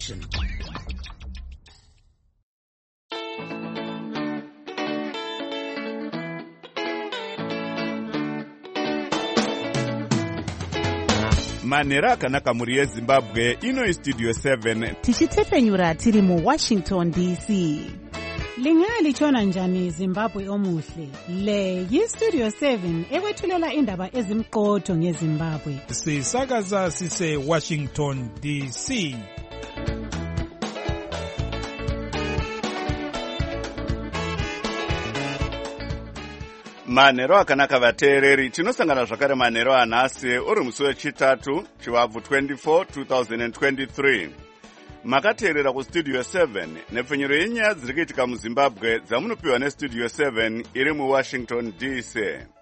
Manera akanaka muri yeZimbabwe ino Studio 7 tichitepenyura tiri mu Washington DC. Lingali chona njani Zimbabwe omuhle. Le yi-Studio 7 ekwethulela indaba ezimqotho ngeZimbabwe. Sisakaza sise Washington DC. Manero akanaka vateereri, tinosangana zvakare manero anhasi uri musi wechitatu chivabvu 24 2023. Makateerera kuStudio 7 nepfenyuro yenyaya dziri kuitika muZimbabwe dzamunopiwa neStudio 7 iri muWashington DC.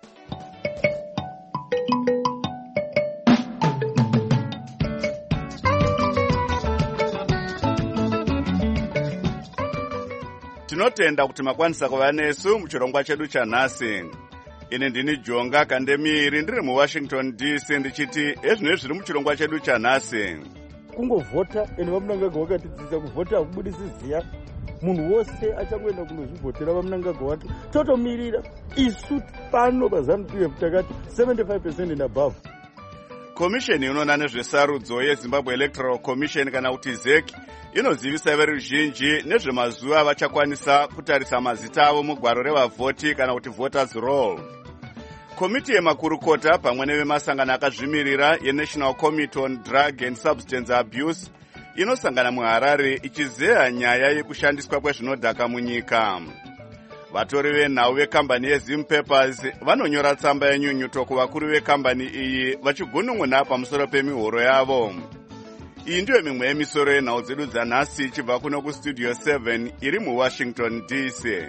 Tinotenda kuti makwanisa kuva nesu muchirongwa chedu chanhasi. Ini ndini Jonga Kandemiri ndiri muWashington DC ndichiti ezvinezvi zviri muchirongwa chedu chanhasi. Kungovhota ene vamunangagwa vakatidzidzisa kuvhota hakubudisi ziya. Munhu wose achangoenda kunozvivhotera vamunangagwa wake. Totomirira isu pano paZANU-PF takati 75% and above. Komisheni inoona nezvesarudzo yeZimbabwe Electoral Commission kana kuti ZEC inozivisa veruzhinji nezvemazuva vachakwanisa kutarisa mazita avo mugwaro revavhoti kana kuti voters roll. Komiti yemakurukota pamwe nevemasangano akazvimirira yeNational Committee on Drug and Substance Abuse inosangana muHarare ichizeya nyaya yekushandiswa kwezvinodhaka munyika. Vatori venhau vekambani yeZim Papers vanonyora tsamba yenyunyuto kuvakuru vekambani iyi vachigunun'una pamusoro pemihoro yavo. Iyi ndiyo mimwe yemisoro yenhau dzedu dzanhasi ichibva kuno kuStudio 7 iri muWashington DC.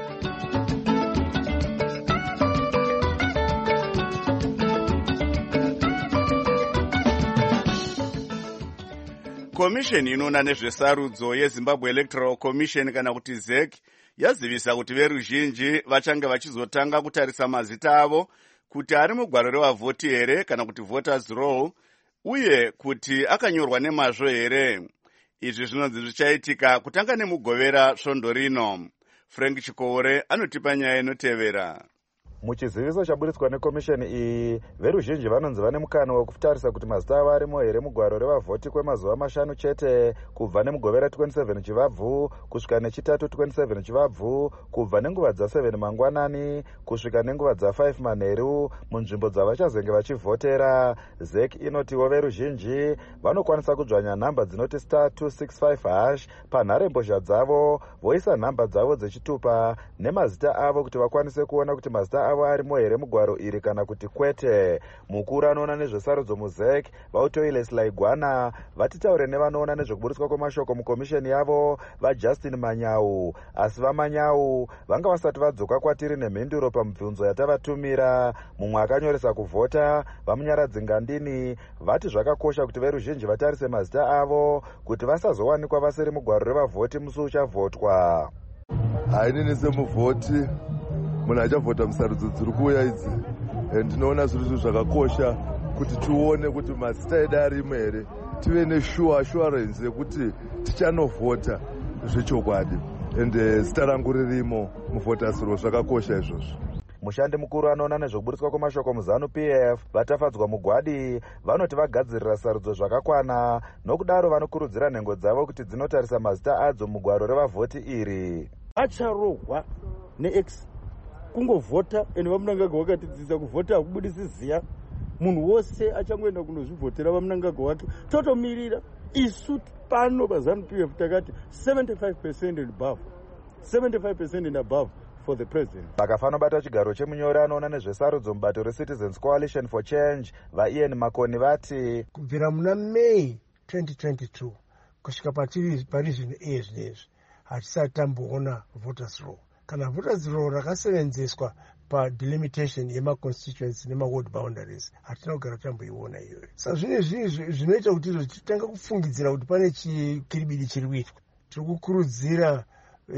Komisheni inoona nezvesarudzo yeZimbabwe Electoral Commission kana kuti ZEC yazivisa kuti veruzhinji vachange vachizotanga kutarisa mazita avo kuti ari mugwaro revavhoti here kana kuti voters roll uye kuti akanyorwa nemazvo here. Izvi zvinonzi zvichaitika kutanga nemugovera svondo rino. Frank Chikore anotipa nyaya inotevera. Muchiziviso chaburitswa nekomisheni iyi, veruzhinji vanonzi vane mukana wekutarisa kuti mazita avo arimo here mugwaro revavhoti kwemazuva 5 chete kubva nemugovera 27 chivabvu kusvika nechitatu 27 chivabvu, kubva nenguva dza7 mangwanani kusvika nenguva dza5 manheru munzvimbo dzavachazenge vachivhotera. ZEC inotiwo veruzhinji vanokwanisa kudzvanya nhamba dzinoti *265# panharembozha dzavo voisa nhamba dzavo dzechitupa nemazita avo kuti vakwanise kuona kuti mazita avo arimo here mugwaro iri kana kuti kwete. Mukuru anoona nezvesarudzo muZEC Vautoiles Laigwana vatitaure nevanoona nezvekuburitswa kwemashoko mukomisheni yavo vaJustin Manyau, asi vaManyau vanga vasati vadzoka kwatiri nemhinduro pamibvunzo yatavatumira. Mumwe akanyoresa kuvhota vamunyaradzi Ngandini vati zvakakosha kuti veruzhinji vatarise mazita avo kuti vasazowanikwa vasiri mugwaro revavhoti musi uchavhotwa. Hainini semuvhoti munhu achavhota musarudzo dziri kuuya idzi, ndinoona zviri zvinhu zvakakosha kuti tione kuti mazita edu arimo here, tive assurance yekuti tichanovhota zvechokwadi ende zita rangu ririmo muvhoters roll. Zvakakosha izvozvo. Mushandi mukuru anoona nezvekuburitswa kwemashoko muZANU-PF vatafadzwa mugwadi vanoti vagadzirira sarudzo zvakakwana, nokudaro vanokurudzira nhengo dzavo kuti dzinotarisa mazita adzo mugwaro revavhoti iri. Acharohwa neX kungovhota ene vamunangagwa vakatidzidzisa kuvhota hakubudisi ziya. Munhu wose achangoenda kunozvivhotera vamunangagwa wake. Totomirira isu pano paZANU-PF takati 75% and above. 75% and above for the president. Vakafanobata chigaro chemunyori anoona nezvesarudzo mubato reCitizens Coalition for Change vaIan Makoni vati kubvira muna May 2022 kusvika pari zvino zvinezvi hatisati tamboona voters roll kana voters roll rakasevenzeswa padelimitation yemaconstituency nemaward boundaries hatina kugara tamboiona iyoyo. Saka zvine zvinoita kuti izvo titanga kufungidzira kuti pane chikiribidi chiri kuitwa. Tiri kukurudzira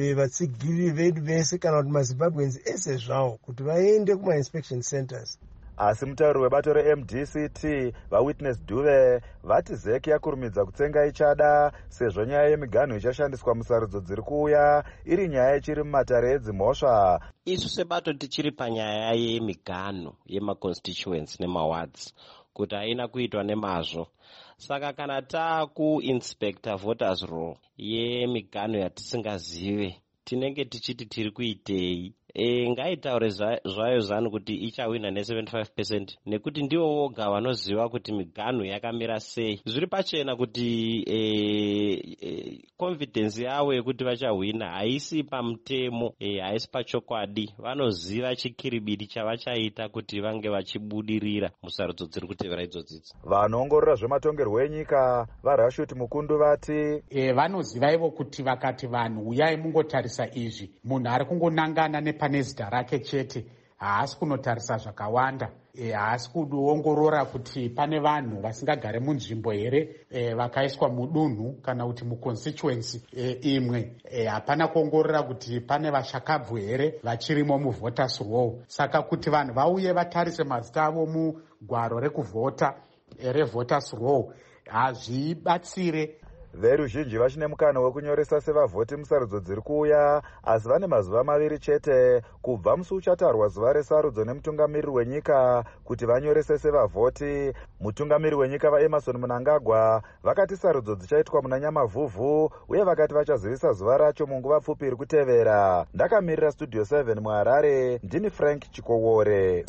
vatsigiri vedu vese kana kuti maZimbabweans ese zvawo kuti vaende kuma inspection centers asi mutauri webato reMDCT vaWitness Duve vati ZEC yakurumidza kutsenga ichada sezvo nyaya yemiganhu ichashandiswa musarudzo dziri kuuya iri nyaya ichiri mumatare edzimhosva. Isu sebato tichiri panyaya yemiganhu yemaconstituents nemawards kuti haina kuitwa nemazvo. Saka kana takuinspector voters roll yemiganhu yatisingazive tinenge tichiti tiri kuitei. Ngaitaure zvayo zanu kuti ichawina ne75% nekuti ndiwo woga vanoziva kuti miganhu yakamira sei. Zviri pachena kuti confidence yavo yekuti vachawina haisi pamutemo, haisi pachokwadi. Vanoziva chikiribidi chavachaita kuti vange vachibudirira musarudzo dziri kutevera idzodzidzi. Vanoongorora zvematongerwo enyika vaRashut Mukundu vati vanoziva ivo kuti vakati vanhu uyai mungotarisa izvi, munhu ari kungonangana pane zita rake chete, haasi kunotarisa zvakawanda, haasi kuongorora kuti pane vanhu vasingagare munzvimbo here vakaiswa mudunhu kana kuti muconstituency imwe, hapana kuongorora kuti pane vashakabvu here vachirimo muvoters roll. Saka kuti vanhu vauye vatarise mazita avo mugwaro rekuvhota revoters roll hazvibatsire. Veruzhinji vachine mukana wekunyoresa sevavhoti musarudzo dziri kuuya, asi vane mazuva 2 chete kubva musi uchatarwa zuva resarudzo nemutungamiriri wenyika kuti vanyorese sevavhoti. Mutungamiriri wenyika vaEmerson Mnangagwa vakati sarudzo dzichaitwa muna Nyamavhuvhu uye vakati vachazivisa zuva racho munguva pfupi iri kutevera. Ndakamirira Studio 7 muHarare, ndini Frank Chikowore.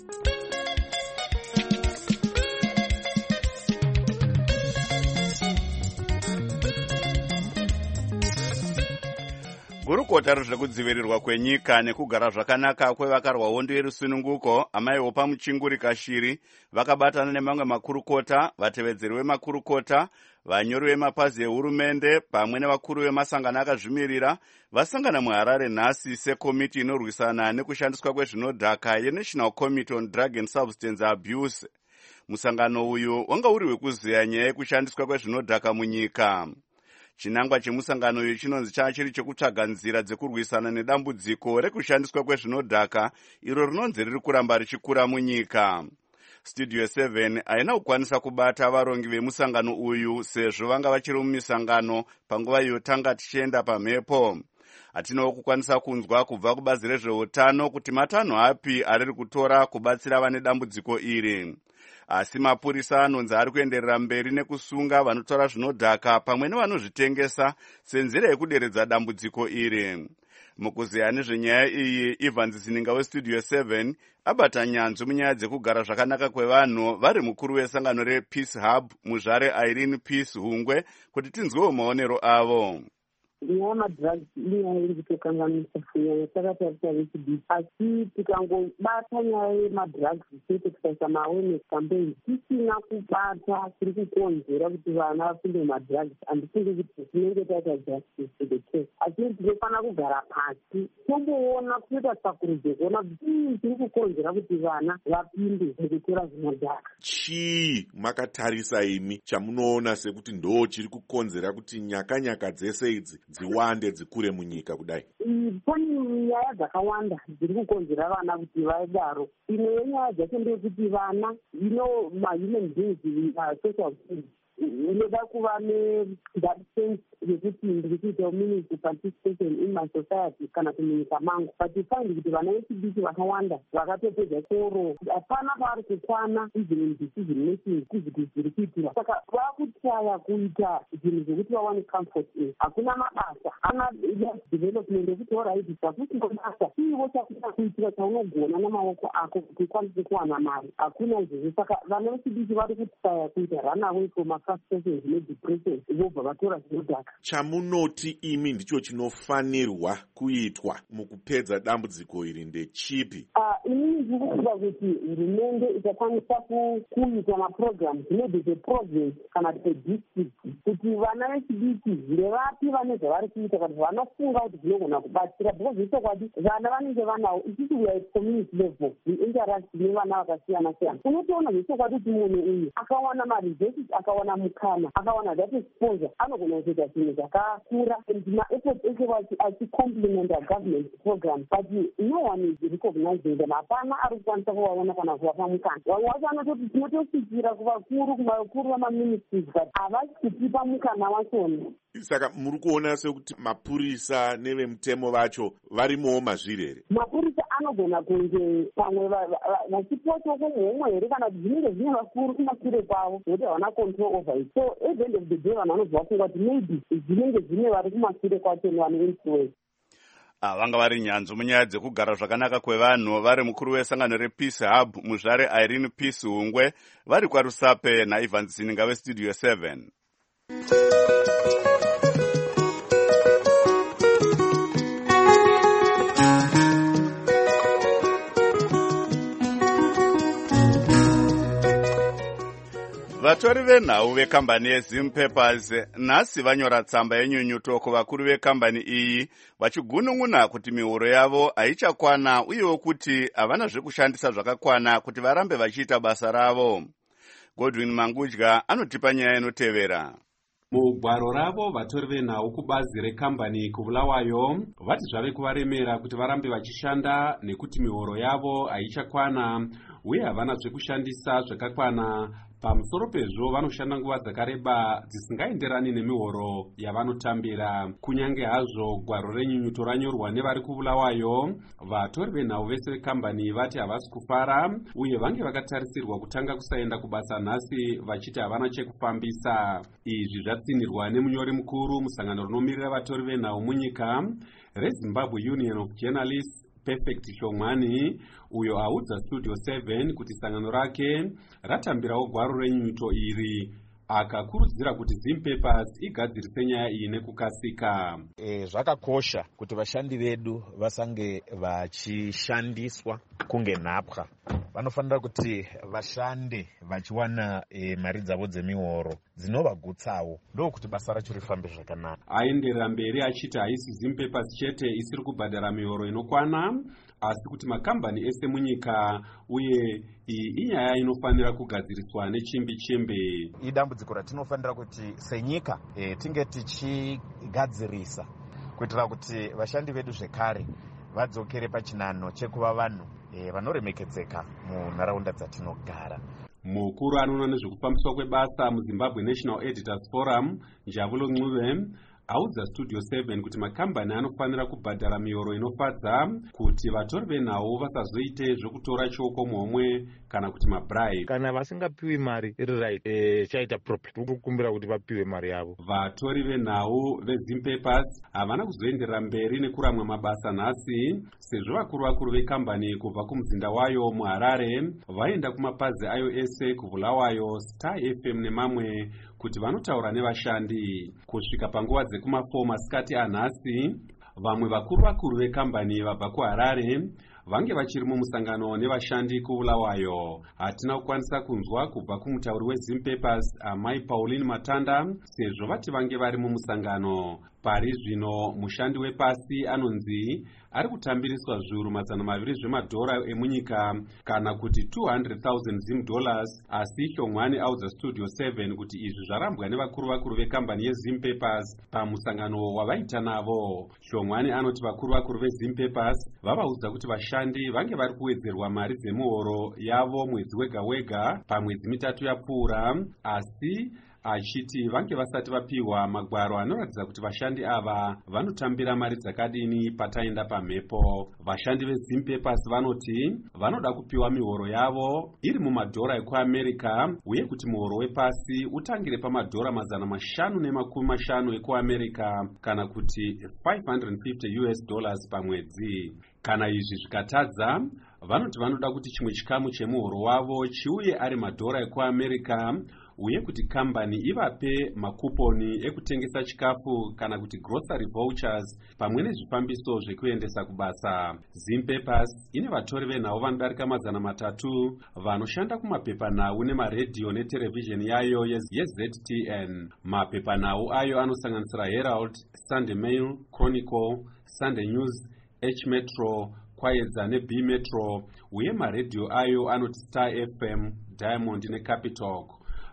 Gurukota rezvekudzivirirwa kwenyika nekugara zvakanaka kwevakarwa hondo yerusununguko amaiwo pamuchinguri Kashiri vakabatana nemamwe makurukota, vatevedzeri vemakurukota, vanyori vemapazi ehurumende pamwe nevakuru vemasangano akazvimirira vasangana muHarare nhasi sekomiti inorwisana nekushandiswa kwezvinodhaka yeNational Committee on Drug and Substance Abuse. Musangano uyu wanga uri wekuziya nyaya yekushandiswa kwezvinodhaka munyika. Chinangwa chemusangano uyu chinonzi chachiri chekutsvaga nzira dzekurwisana nedambudziko rekushandiswa kwezvinodhaka iro rinonzi riri kuramba richikura munyika. Studio 7 haina kukwanisa kubata varongi vemusangano uyu sezvo vanga vachiri mumisangano panguva yotanga tichienda pamhepo. Hatinawo kukwanisa kunzwa kubva kubazi rezveutano kuti matanho api ariri kutora kubatsira vane dambudziko iri. Asi mapurisa anonzi ari kuenderera mberi nekusunga vanotora zvinodhaka pamwe nevanozvitengesa senzira yekuderedza dambudziko iri. Mukuziya nezvenyaya iyi, Ivan Zininga weStudio 7 abata nyanzvi munyaya dzekugara zvakanaka kwevanhu vari mukuru wesangano rePeace Hub muzvare Irene Peace Hungwe kuti tinzwewo maonero avo. Nyaya yemadrugs inyaya iri kutokanganisa kunyanya takati vechidiki, asi tikangobata nyaya yemadrugs chete tikaisa maawareness campaign tisina kubata tiri kukonzera kuti vana vafunde mumadrugs, handifungi kuti tinenge taita justice to the case. Asi tinofanira kugara pasi tomboona kuita tsakurudzo kuona kuti tiri kukonzera kuti vana vapinde mukutora zvinodhaka. Chii makatarisa imi chamunoona sekuti ndo chiri kukonzera kuti nyaka dzese idzi dziwande dzikure munyika kudai? Pane nyaya dzakawanda dziri kukonzera vana kuti vaidaro. Imwe yenyaya dzacho ndeyekuti vana ma-human beings social beings inoda kuva that sense yekuti ndiri kuita meaningful participation in my society kana kumunyika mangu. But find kuti vana vechidiki vakawanda vakatopedza chikoro hapana pavari kukwana even decision making kuti zviri kuitirwa. Saka vakutyaya kuita zvinhu zvokuti vawane comfort in. Hakuna mabasa, hana development yekuti oraiti chakuti mabasa iwo chakuita kuitira chaunogona namaoko ako kuti ukwanise kuwana mari. Hakuna izvozvo. Saka vana vechidiki vari kutyaya kuita run away from frustrations nedepression vobva vatora zvinodhaka. Chamunoti imi ndicho chinofanirwa kuitwa mukupedza dambudziko iri ndechipi? Inini ndiri kufunga kuti hurumende ikakwanisa kuita maprograms maybe the province kana the district kuti vana vechidiki ndevapi vane zvavari kuita kana vanofunga kuti zvinogona kubatsira, because zvechokwadi vana vanenge vanawo isisi we are at community level we interact nevana vakasiyana siyana. Unotoona zvechokwadi kuti munhu uyu akawana maresources, akawana mukana, akawana that exposure, anogona kuita zvinhu zvakakura and maefforts ese achicomplimentar government program but no one is recognizing them. Hapana ari kukwanisa kuvaona kana kuvapa mukana. Vamwe vacho vanototi tinotosvikira kuvakuru vamaministries but havasi kutipa mukana wachona. Saka muri kuona sekuti mapurisa nevemutemo vacho varimowo mazviri here? Mapurisa anogona kunge pamwe vachipotwa kumhomwe here kana kuti zvinenge zvine vakuru kumashure kwavo kuti havana control over it. So at the end of the day vanhu vanobva vafunga kuti maybe zvinenge zvine vari kumashure kwacho nevane influence. Vanga vari nyanzvi munyaya dzekugara zvakanaka kwevanhu vari mukuru wesangano rePeace Hub muzvare Irene Peace Hungwe vari kwaRusape naIvan Zininga veStudio 7. Vatori venhau vekambani yeZim Papers nhasi vanyora tsamba yenyunyuto kuvakuru vekambani iyi vachigunun'una kuti mihoro yavo haichakwana uyewo kuti havana zvekushandisa zvakakwana kuti varambe vachiita basa ravo. Godwin Mangudya anotipa nyaya inotevera. Mugwaro ravo vatori venhau kubazi rekambani kuBulawayo vati zvave kuvaremera kuti varambe vachishanda nekuti mihoro yavo haichakwana uye havana zvekushandisa zvakakwana. Pamusoro pezvo vanoshanda nguva dzakareba dzisingaenderani nemihoro yavanotambira. Kunyange hazvo gwaro renyunyuto ranyorwa nevari kuBulawayo, vatori venhau vese vekambani vati havasi kufara uye vange vakatarisirwa kutanga kusaenda kubasa nhasi vachiti havana chekufambisa. Izvi zvatsinirwa nemunyori mukuru musangano rinomirira vatori venhau munyika reZimbabwe Union of Journalists Perfect Shongwani, uyo audza Studio 7 kuti sangano rake ratambirawo gwaro renyunyuto iri. Akakurudzira kuti Zim Papers igadzirise nyaya iyi nekukasika. Zvakakosha kuti vashandi vedu vasange vachishandiswa kunge nhapwa. Vanofanira kuti vashande vachiwana mari dzavo dzemihoro dzinovagutsawo ndokuti basa racho rifambe zvakanaka. Aenderera mberi achiti haisi Zim Papers chete isiri kubhadhara mihoro inokwana asi kuti makambani ese munyika uye iyi inyaya inofanira kugadziriswa nechimbi-chimbi. Idambudziko ratinofanira kuti senyika tinge tichigadzirisa kuitira kuti vashandi vedu zvekare vadzokere pachinano chekuva vanhu vanoremekedzeka munharaunda dzatinogara. Mukuru anoona nezvekufambiswa kwebasa muZimbabwe National Editors Forum Njabulo Ncube audza Studio 7 kuti makambani anofanira kubhadhara mihoro inofadza kuti vatori venhau vasazoite zvokutora choko muhomwe kana kuti mabribe. Kana vasingapiwi mari iri right chaita profit ukukumbira kuti vapiwe mari yavo. Vatori venhau veZim Papers havana kuzoenderera mberi nekuramwa mabasa nhasi sezvo vakuru vekambani kubva kumuzinda wayo muHarare vaenda kumapazi ayo ese kuBulawayo, Star FM nemamwe kuti vanotaura nevashandi. Kusvika panguva dzekumafour masikati anhasi, vamwe vakuru vekambani vabva kuHarare vange vachiri mumusangano nevashandi kuBulawayo. Hatina kukwanisa kunzwa kubva kumutauri weZim Papers Amai Pauline Matanda sezvo vati vange vari mumusangano. Pari zvino mushandi wepasi anonzi ari kutambiriswa zviuru mazana maviri zvemadhora emunyika kana kuti $200,000 Zim dollars, asi Shongwani audza Studio 7 kuti izvi zvarambwa nevakuru vekambani yeZim Papers pamusangano wavaita navo. Shongwani anoti vakuru veZim Papers vavaudza kuti vashandi vange vari kuwedzerwa mari dzemuhoro yavo mwedzi wega pamwedzi mitatu yapfuura, asi achiti vange vasati vapiwa magwaro anoratidza kuti vashandi ava vanotambira mari dzakadini pataenda pamhepo. Vashandi veZim Papers vanoti vanoda kupiwa mihoro yavo iri mumadhora ekuAmerica uye kuti muhoro wepasi utangire pamadhora $550 ekuAmerica kana kuti $550 pamwedzi. Kana izvi zvikatadza, vanoti vanoda kuti chimwe chikamu chemuhoro wavo chiuye ari madhora ekuAmerica uye kuti kambani ivape makuponi ekutengesa chikafu kana kuti grocery vouchers pamwe nezvifambiso zvekuendesa kubasa. Zim Papers ine vatori venhau vanodarika 300 vanoshanda kumapepanhau nemaredhiyo neterevhizheni yayo yeZTN. Mapepanhau ayo anosanganisira Herald, Sunday Mail, Chronicle, Sunday News, H Metro, Kwaedza neB Metro uye maredhiyo ayo anoti Star FM, Diamond neCapitalk.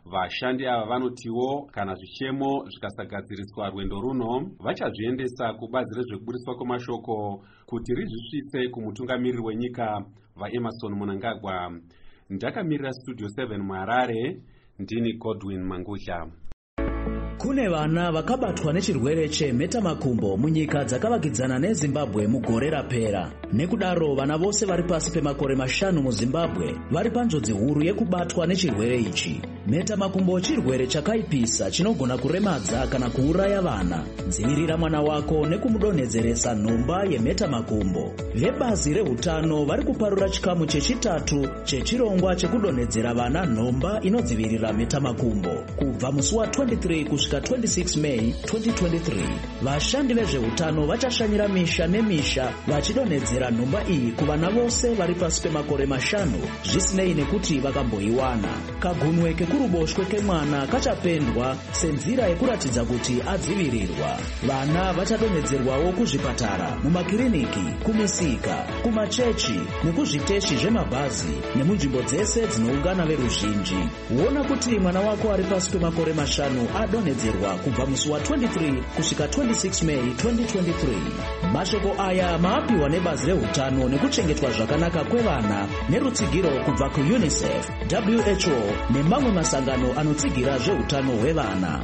Vashandi ava vanotiwo kana zvichemo zvikasagadziriswa rwendo runo vachazviendesa kubazi rezvekuburiswa kwemashoko kuti rizvisvitse kumutungamiriri wenyika vaEmerson Mnangagwa. Ndakamirira Studio 7 muHarare, ndini Godwin Mangudla. Kune vana vakabatwa nechirwere chemhetamakumbo munyika dzakavakidzana neZimbabwe mugore rapera. Nekudaro vana vose vari pasi pemakore 5 muZimbabwe vari panjodzi huru yekubatwa nechirwere ichi. Mhetamakumbo chirwere chakaipisa chinogona kuremadza kana kuuraya vana. Dzivirira mwana wako nekumudonhedzeresa nhomba yemhetamakumbo. Vebazi rehutano vari kuparura chikamu chechitatu chechirongwa chekudonhedzera vana nhomba inodzivirira mhetamakumbo kubva musi wa 23 kusvika 26 May 2023. Vashandi vezvehutano vachashanyira misha nemisha vachidonhedzera nhomba iyi kuvana vose vari pasi pemakore 5 zvisinei nekuti vakamboiwana. Kagunwe kekuruboshwe kemwana kachapendwa senzira yekuratidza kuti adzivirirwa. Vana vachadonhedzerwawo kuzvipatara, mumakiriniki, kumisika, kumachechi nekuzviteshi zvemabhazi nemunzvimbo dzese dzinoungana veruzhinji. Huona kuti mwana wako ari pasi pemakore 5 adonhedzerwa kubva musi wa 23 kusvika 26 May 2023. Mashoko aya maapiwa nebazi rehutano nekuchengetwa zvakanaka kwevana nerutsigiro kubva kuUNICEF, WHO nemamwe masangano anotsigira zveutano hwevana.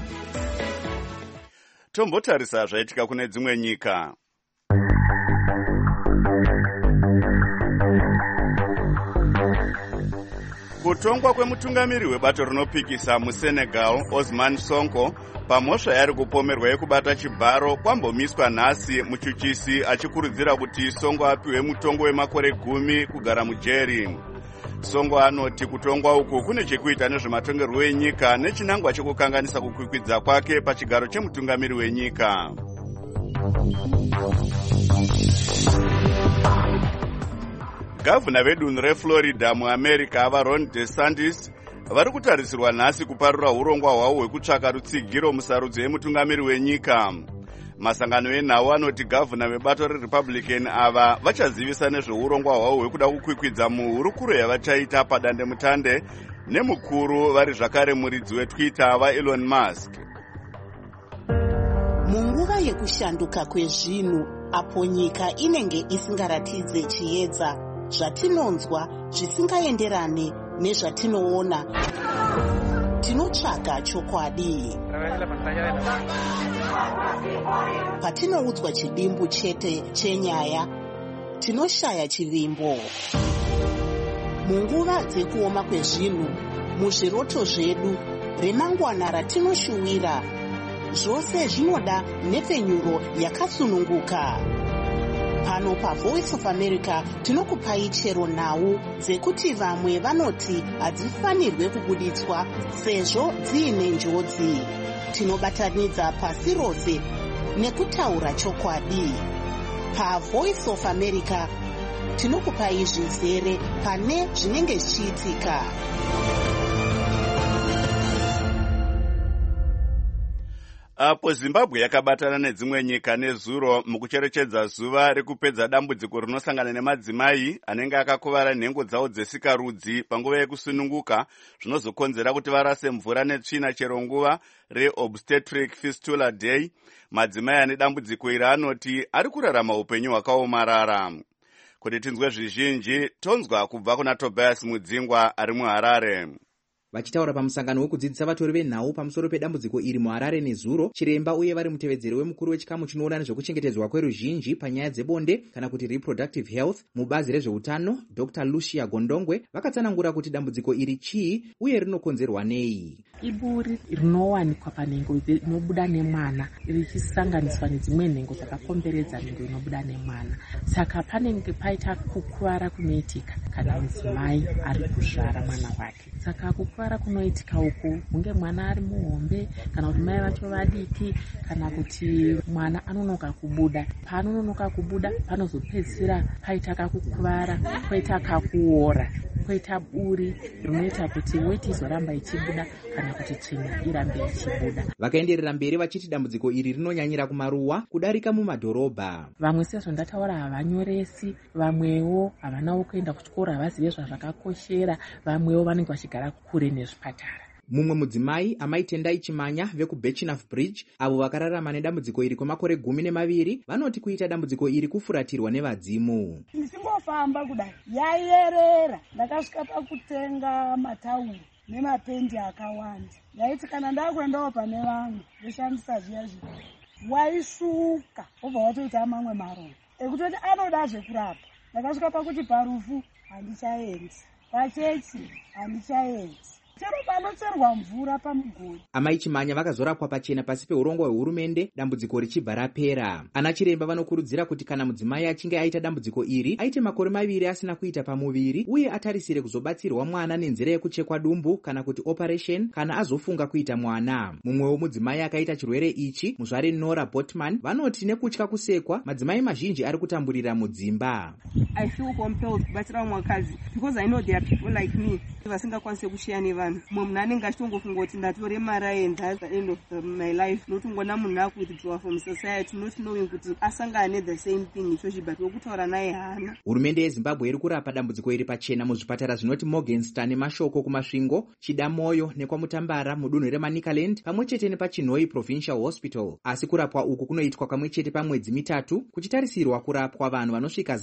Tombotarisa zvaitika kune dzimwe nyika. Kutongwa kwemutungamiri webato rinopikisa muSenegal Ousmane Sonko pamhosva yari kupomerwa yekubata chibharo kwambomiswa nhasi muchuchisi achikurudzira kuti Sonko apiwe mutongo wemakore 10 kugara mujeri. Sonko anoti kutongwa uku kune chekuita nezvematongerwo enyika nechinangwa chekukanganisa kukwikwidza kwake pachigaro chemutungamiri wenyika. Gavana vedunhu reFlorida muAmerica ava Ron DeSantis vari kutarisirwa nhasi kuparura urongwa hwavo hwekutsvaka rutsigiro musarudzo yemutungamiri wenyika. Masangano enhau anoti gavana vebato reRepublican ava vachazivisa nezveurongwa hwavo hwekuda kukwikwidza muhurukuro yavachaita padandemutande nemukuru vari zvakare muridzi weTwitter vaElon Musk. Munguva yekushanduka kwezvinhu apo nyika inenge isingaratidze chiedza zvatinonzwa zvisingaenderane nezvatinoona, tinotsvaga chokwadi. Patinoudzwa chidimbu chete chenyaya, tinoshaya chivimbo. Munguva dzekuoma kwezvinhu, muzviroto zvedu, remangwana ratinoshuwira, zvose zvinoda nhepfenyuro yakasununguka. Pano paVoice of America tinokupai chero nhau dzekuti vamwe vanoti hadzifanirwe kubuditswa sezvo dziine njodzi. Tinobatanidza pasi rose nekutaura chokwadi. PaVoice of America tinokupai zvizere pane zvinenge zvichiitika. Apo Zimbabwe yakabatana nedzimwe nyika nezuro mukucherechedza zuva rekupedza dambudziko rinosangana nemadzimai anenge akakuvara nhengo dzavo dzesikarudzi panguva yekusununguka, zvinozokonzera kuti varase mvura netsvina chero nguva reobstetric fistula day. Madzimai ane dambudziko iri anoti ari kurarama upenyu hwakaomarara. Kuti tinzwe zvizhinji, tonzwa kubva kuna Tobias Mudzingwa ari muHarare. Vachitaura pamusangano wekudzidzisa vatori venhau pamusoro pedambudziko iri muHarare nezuro, chiremba uye vari mutevedzeri wemukuru wechikamu chinoona nezvekuchengetedzwa kweruzhinji panyaya dzebonde kana kuti reproductive health mubazi rezveutano, Dr. Lucia Gondongwe, vakatsanangura kuti dambudziko iri chii uye rinokonzerwa nei. Iburi rinowanikwa panhengo inobuda nemwana richisanganiswa nedzimwe nhengo dzakakomberedza nhengo inobuda nemwana. Saka panenge paita kukuvara kunoitika kana mudzimai ari kuzvara mwana wake. Saka kukuvara kunoitika uku hunge mwana ari muhombe kana kuti mai vacho vadiki kana kuti mwana anonoka kubuda. Paanonoka kubuda panozopedzisira paita kakukuvara, poita kakuora, poita buri rinoita kuti weti izoramba ichibuda kana kuti tsvina irambe ichibuda. Vakaenderera mberi vachiti dambudziko iri rinonyanyira kumaruwa kudarika mumadhorobha. Vamwe sezvo ndataura havanyoresi, vamwewo havanawo kuenda kuchikoro, havazive zvazvakakoshera, vamwewo vanenge vachigara kure nezvipatara. Mumwe mudzimai, amai Tendai Chimanya vekuBechinafu Bridge, avo vakararama nedambudziko iri kwemakore 12, vanoti kuita dambudziko iri kufuratirwa nevadzimu. Ndisingofamba kudai yaierera, ndakasvika pakutenga matauro nemapendi akawanda. Ndaiti kana ndakuendawo pane vamwe ndoshandisa zviya zvino waishuka obva watoita mamwe maronda ekutoti anoda zvekurapa. Ndakasvika pakuti parufu handichaendi, pachechi handichaendi, chero panocherwa mvura pamugodi. Amai Chimanya vakazorapwa pachena pasi peurongwa hwehurumende dambudziko richibva rapera. Ana chiremba vanokurudzira kuti kana mudzimai achinge aita dambudziko iri aite makore 2 asina kuita pamuviri uye atarisire kuzobatsirwa mwana nenzira yekuchekwa dumbu kana kuti operation kana azofunga kuita mwana. Mumwewo mudzimai akaita chirwere ichi, muzvare Nora Botman, vanoti nekutya kusekwa madzimai mazhinji ari kutamburira mudzimba. I feel compelled kubatsira mwakazi because I know there are people like me vasingakwanise kushiya nevanhu. Munhu anenge achitongofunga kuti ndatore mara and that's the end of my life. Notongona munhu akuwithdraw from society not knowing kuti asangane the same thing ichochi but wokutaura naye hana. Hurumende yeZimbabwe iri kurapa dambudziko iri pachena muzvipatara zvinoti Morgenstern neMashoko kumasvingo, Chidamoyo nekwamutambara mudunhu reManicaland pamwe chete nepaChinhoi Provincial Hospital. Asi kurapwa uku kunoitwa kamwe chete pamwedzi 3 kuchitarisirwa kurapwa vanhu vanosvika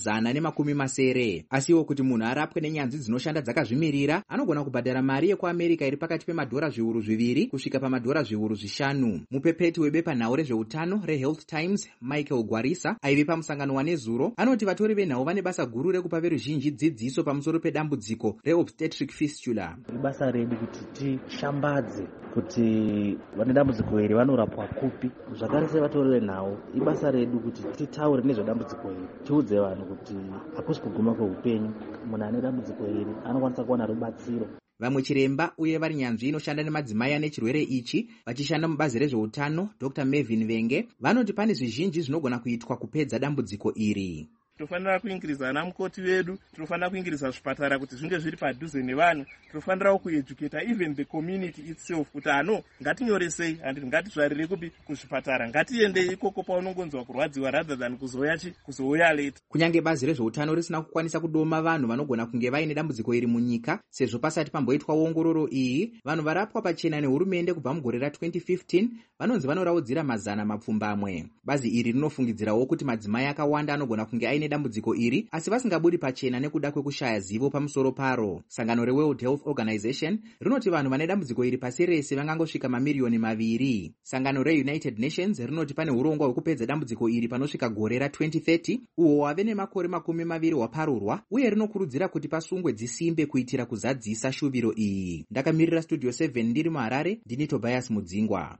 190. Asiwo kuti munhu arapwe nenyanzvi dzinoshanda dzakazvimirira anogona kubhadhara mari yekuAmerika iri pakati pemadhora zviuru 2 kusvika pamadhora zviuru 5. Mupepeti webepanhau rezveutano reHealth Times, Michael Gwarisa, aive pamusangano wanezuro, anoti vatori venhau vane basa guru rekupa veruzhinji dzidziso pamusoro pedambudziko reobstetric fistula. Ibasa redu kuti tishambadze kuti vane dambudziko iri vanorapwa kupi. Zvakare sevatori venhau, ibasa redu kuti titaure nezvedambudziko iri, tiudze vanhu kuti hakusi kuguma kweupenyu. Munhu ane dambudziko iri anokwanisa kuwana rubatsiro. Vamwe chiremba uye vari nyanzvi inoshanda nemadzimai ane chirwere ichi vachishanda mubazi rezveutano, Dr. Melvin Venge, vanoti pane zvizhinji zvinogona kuitwa kupedza dambudziko iri. Tofanira kuingiriza ana mukoti vedu, tofanira kuingiriza zvipatara kuti zvinge zviri padhuze nevanhu, tofanira kueducata even the community itself kuti ngatinyoresei and ngatizvarire kupi kuzvipatara, ngatiendei ikoko paunongonzwa kurwadziwa rather than kuzouya late. Kunyange bazi rezveutano risina kukwanisa kudoma vanhu vanogona kunge vaine dambudziko iri munyika, sezvo pasati pamboitwa ongororo iyi, vanhu varapwa pachena nehurumende kubva mugore ra2015 vanonzi vanoraudzira 100. Bazi iri rinofungidzirawo kuti madzimai akawanda anogona kunge aine dambudziko iri asi vasingabudi pachena nekuda kwekushaya zivo pamusoro paro. Sangano reWorld Health Organization rinoti vanhu vane dambudziko iri pasi rese vangangosvika mamiliyoni 2. Sangano reUnited Nations rinoti pane urongwa hwekupedza dambudziko iri panosvika gore ra2030 uho wave nemakore 20 hwaparurwa uye rinokurudzira kuti pasungwe dzisimbe kuitira kuzadzisa shuviro iyi. Ndakamirira Studio 7 ndiri muHarare, ndini Tobias Mudzingwa.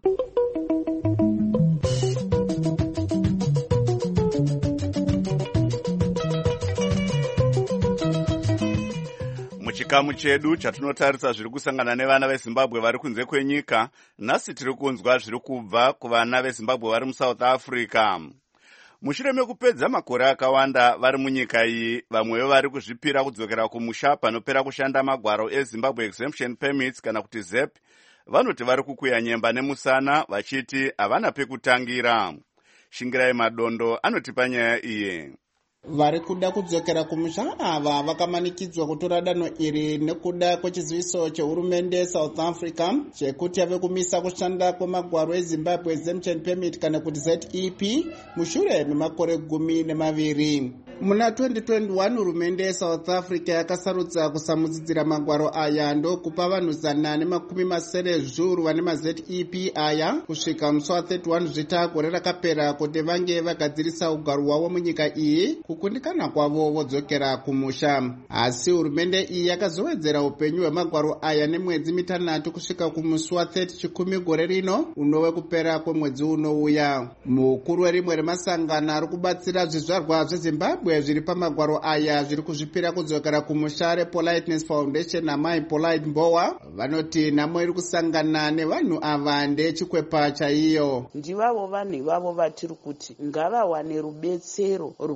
Muchikamu chedu chatinotarisa zviri kusangana nevana veZimbabwe vari kunze kwenyika, nhasi tiri kunzwa zviri kubva kuvana veZimbabwe vari muSouth Africa. Mushure mekupedza makore akawanda vari munyika iyi, vamwewo vari kuzvipira kudzokera kumusha panopera kushanda magwaro eZimbabwe Exemption Permits kana kuti ZEP, vanoti vari kukuya nyemba nemusana vachiti havana pekutangira. Shingirai Madondo anotipa nyaya iyi. Vari kuda kudzokera kumusha ava vakamanikidzwa kutora danho iri nekuda kwechiziviso chehurumende South Africa chekuti ave kumisa kushanda kwemagwaro eZimbabwe Exemption Permit kana kuti ZEP mushure memakore 12. Muna 2021 hurumende yeSouth Africa yakasarudza kusamudzidzira magwaro aya ndokupa vanhu 170 vane maZEP aya kusvika musi wa31 Zvita gore rakapera kuti vange vagadzirisa ugaro hwavo munyika iyi kukundikana kwavo vodzokera kumusha. Asi hurumende iyi yakazowedzera upenyu hwemagwaro aya nemwedzi 6 kusvika kumusi wa30 Chikumi gore rino unove kupera kwemwedzi unouya. Mukuru werimwe remasangano ari kubatsira zvizvarwa zveZimbabwe zviri pamagwaro aya zviri kuzvipira kudzokera kumusha rePoliteness Foundation naMai Polite Mbowa vanoti nhamo iri kusangana nevanhu ava ndechikwepa chaiyo. Ndivavo vanhu ivavo vatiri kuti ngavawane rubetsero rwemari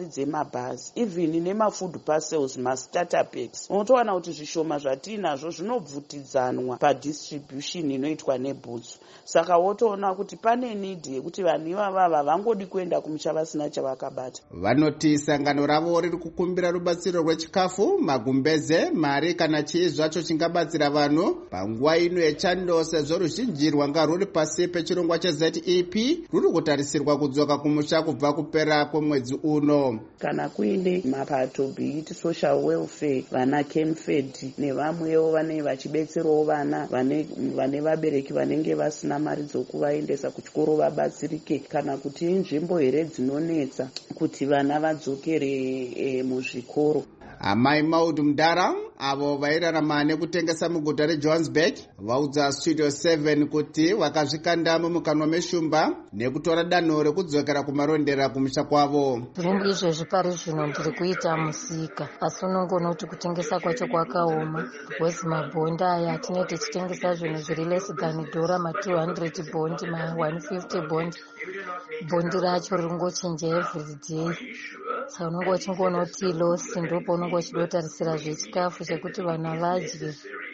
mari dzemabhazi, even nemafood parcels, mastarter packs. Unotowana kuti zvishoma zvatinazvo zvinobvutidzanwa padistribution inoitwa nebhutsu. Saka wotoona kuti pane need yekuti vanhu ivava vangodi kuenda kumusha vasina chavakabata. Vanoti sangano ravo riri kukumbira rubatsiro rwechikafu, magumbeze, mari kana chii zvacho chingabatsira vanhu panguva ino yechando, sezvo ruzhinji rwanga ruri pasi pechirongwa cheZEP ruri kutarisirwa kudzoka kumusha kubva kupera kwemwedzi uno. Kana kuine mapato beiti social welfare, vana Kemfed nevamwewo vanenge vachibetserawo vana vane vabereki vanenge vasina mari dzokuvaendesa kuchikoro vabatsirike, kana kuti inzvimbo here dzinonetsa kuti vana vadzokere muzvikoro. Amai Maud Mudara avo vairarama nekutengesa muguta reJohannesburg vaudza Studio 7 kuti vakazvikanda mumukanwa meshumba nekutora danho rekudzokera kumarondera kumusha kwavo. Zvinhu izvezvi pari zvino ndiri kuita musika, asi unongoona kuti kutengesa kwacho kwakaoma, because mabhondi aya atinenge tichitengesa zvinhu zviri less than $, ma200 bondi, ma150 bondi, bondi racho ringochinja every day. Saka unonge uchingoona kuti losi ndipo unonge uchidotarisira zvechikafu chekuti vana vadye.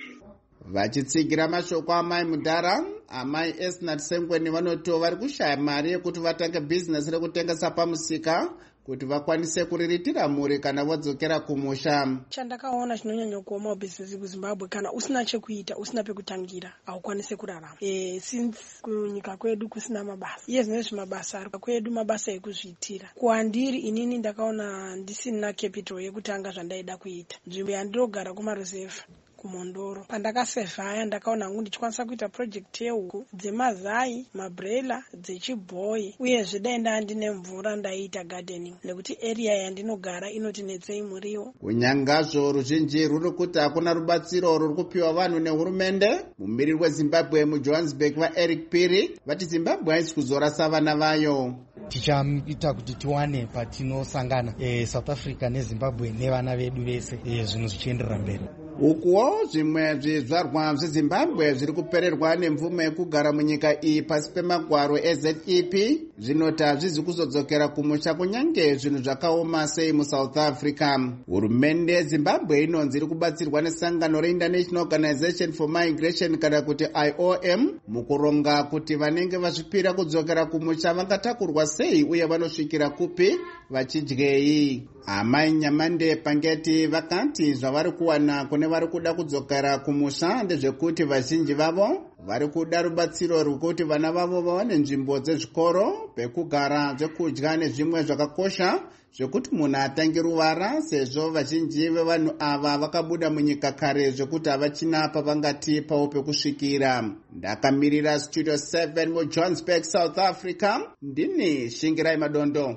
Vachitsigira mashoko amai Mudara, amai Esnat Sengweni vanoto vari kushaya mari yekuti vatange bhizinesi rekutengesa pamusika kuti vakwanise kuriritira mhuri kana vadzokera kumusha. Chandakaona chinonyanya kuoma bhizinesi kuZimbabwe, kana usina chekuita, usina pekutangira, haukwanisi kurarama. Since kunyika kwedu kusina mabasa, iye zvinezvi mabasa ari kwedu mabasa ekuzviitira. Kuandiri inini ndakaona ndisina capital yekutanga zvandaida kuita. Nzvimbo yandirogara kumaruzevha kumondoro, pandakasevhaya ndakaona hangu ndichikwanisa kuita project yehuku dzemazai, mabrela, dzechibhoyi, uye zvidai ndine mvura ndaita gardening, nekuti area yandinogara inotinetsei muriwo. Kunyangazvo ruzhinji ruri kuti hakuna rubatsiro ruri kupiwa vanhu nehurumende, mumiriri weZimbabwe muJohannesburg vaEric Piri vati Zimbabwe haisi kuzorasa vana vayo. Tichaita kuti tiwane patinosangana South Africa neZimbabwe nevana vedu vese, zvinhu zvichienderera mberi. Ukuwo zvimwe zvizvarwa zveZimbabwe zviri kupererwa nemvumo yekugara munyika iyi pasi pemagwaro eZEP zvinoti hazvizi kuzodzokera kumusha kunyange zvinhu zvakaoma sei muSouth Africa. Hurumende yeZimbabwe inonzi iri kubatsirwa nesangano reInternational Organization for Migration kana kuti IOM mukuronga kuti vanenge vazvipira kudzokera kumusha vangatakurwa sei uye vanosvikira kupi vachidyei. Amai Nyamande Pangeti vakati zvavari kuwana kune vari kuda kudzokera kumusha ndezvekuti vazhinji vavo vari kuda rubatsiro rwekuti vana vavo vawane nzvimbo dzezvikoro, pekugara, zvekudya nezvimwe zvakakosha zvekuti munhu atange ruvara, sezvo vazhinji vevanhu ava vakabuda munyika kare zvekuti havachina pavangati pavo pekusvikira. Ndakamirira Studio 7 muJohannesburg, South Africa, ndini Shingirai Madondo.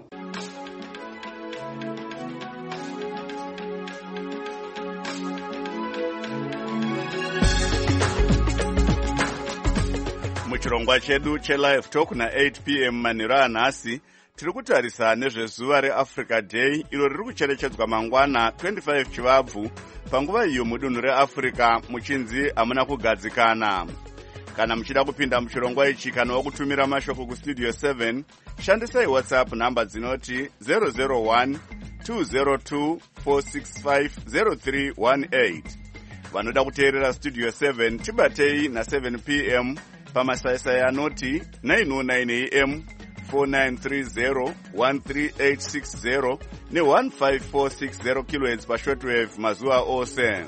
Muchirongwa chedu chelive talk na8 p.m. manhero anhasi tiri kutarisa nezvezuva reAfrica Day iro riri kucherechedzwa mangwana 25 Chivabvu panguva iyo mudunhu reAfrica muchinzi hamuna kugadzikana. Kana muchida kupinda muchirongwa ichi kana wakutumira mashoko kustudio 7 shandisai WhatsApp namba dzinoti 001 202 465 0318. Vanoda kuteerera Studio 7 tibatei na7 p.m. pamasaisai anoti 909 am 4930 13860 ne15460 kHz pashortwave mazuva ose.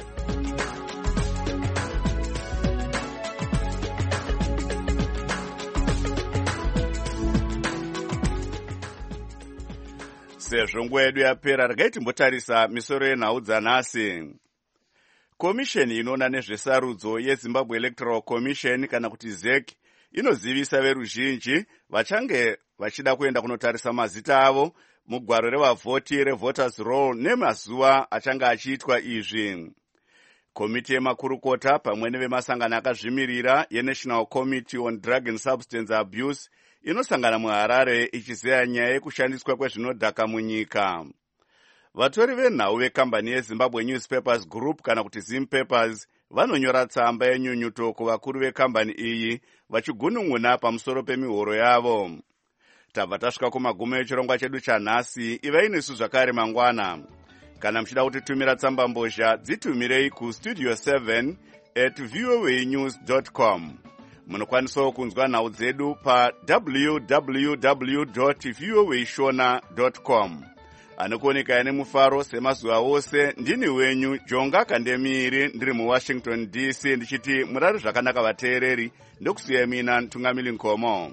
Sezvo nguva yedu yapera, regai timbotarisa misoro yenhau dzanhasi. Komisheni inoona nezvesarudzo yeZimbabwe Electoral Commission kana kuti ZEC inozivisa veruzhinji vachange vachida kuenda kunotarisa mazita avo mugwaro revavhoti revoters roll nemazuva achange achiitwa izvi. Komiti yemakurukota pamwe nevemasangano akazvimirira yeNational Committee on Drug and Substance Abuse inosangana muHarare ichizeya nyaya yekushandiswa kwezvinodhaka munyika. Vatori venhau vekambani yeZimbabwe Newspapers Group kana kuti Zimpapers vanonyora tsamba yenyunyuto kuvakuru vekambani iyi vachigunun'una pamusoro pemihoro yavo. tabva tasvika kumagumo echirongwa chedu chanhasi. Ivai nesu zvakare mangwana. Kana muchida kutitumira tsamba mbozha, dzitumirei kustudio 7@voanews.com. Munokwanisawo kunzwa nhau dzedu pa www.voashona.com. Anokuoneka ane mufaro semazuva ose, ndini wenyu Jonga Kandemiri, ndiri muWashington DC, ndichiti murari zvakanaka vateereri, ndokusiya mina Ntungamili Nkomo.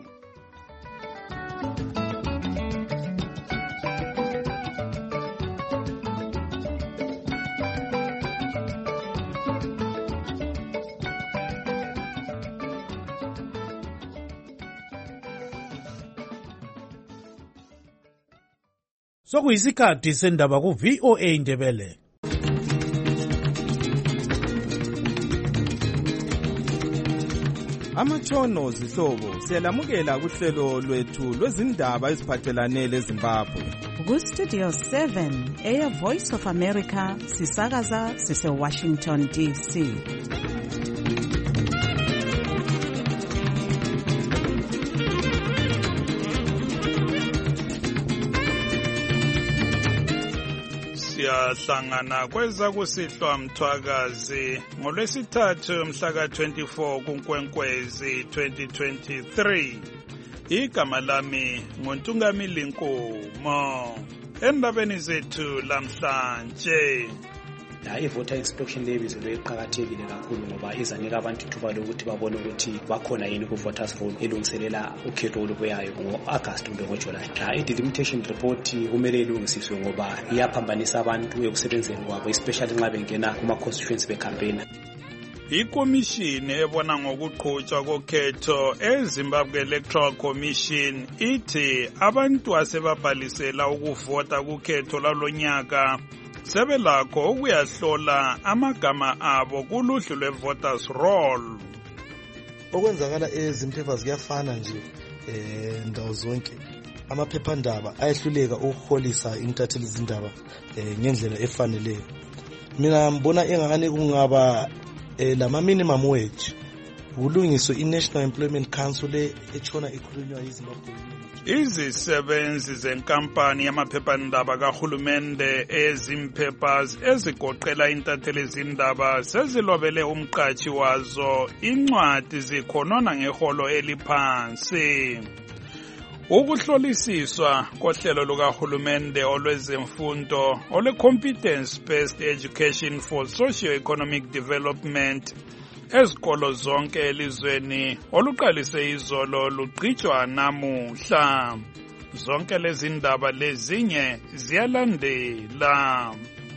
Sokuyisikhathi sendaba ku VOA Ndebele. Amatshono zihlobo siyalamukela kuhlelo lwethu lwezindaba eziphathelane leZimbabwe. Ku Studio 7 Air Voice of America sisakaza sise Washington DC. Siyahlangana kweza kusihlwa Mthwakazi ngolwesithathu mhla ka-24 kuNkwenkwezi 2023. Igama lami nguNtungamili Nkomo. Endabeni zethu lamhlanje, i-voter inspection levy izinto eqakathekile kakhulu ngoba izanika abantu ithuba lokuthi babone ukuthi bakhona yini ku-voters roll elungiselela ukhetho olubuyayo ngo-Agasti kumbe ngoJulayi. I-delimitation report kumele ilungisiswe ngoba iyaphambanisa abantu ekusebenzeni kwabo, especially nxa bengena kuma-constituency becampaign. ikomishini ebona ngokuqhutshwa kokhetho eZimbabwe Electoral Commission ithi abantu asebabhalisela ukuvota kukhetho lalonyaka sebelakho ukuyahlola amagama abo kuluhlu lwe-voters roll. Okwenzakala ezimpepha ziyafana nje ndawo zonke. Amaphephandaba ayehluleka ukuholisa intatheli zindaba ngendlela efaneleyo. Mina mbona engakani kungaba lama minimum wage kulungiswe i-National Employment Council etshona ikhulunywa yiZimbabwe. Izisebenzi zenkampani yamaphephandaba kahulumende ezimpepers ezigoqela intatheli zindaba sezilobele umqatshi wazo incwadi zikhonona ngeholo eliphansi. Ukuhlolisiswa kohlelo lukahulumende olwezemfundo ole-Competence Based Education for Socio-Economic Development ezikolo zonke elizweni oluqalise izolo lugqitshwa namuhla. Zonke lezi ndaba lezinye ziyalandela.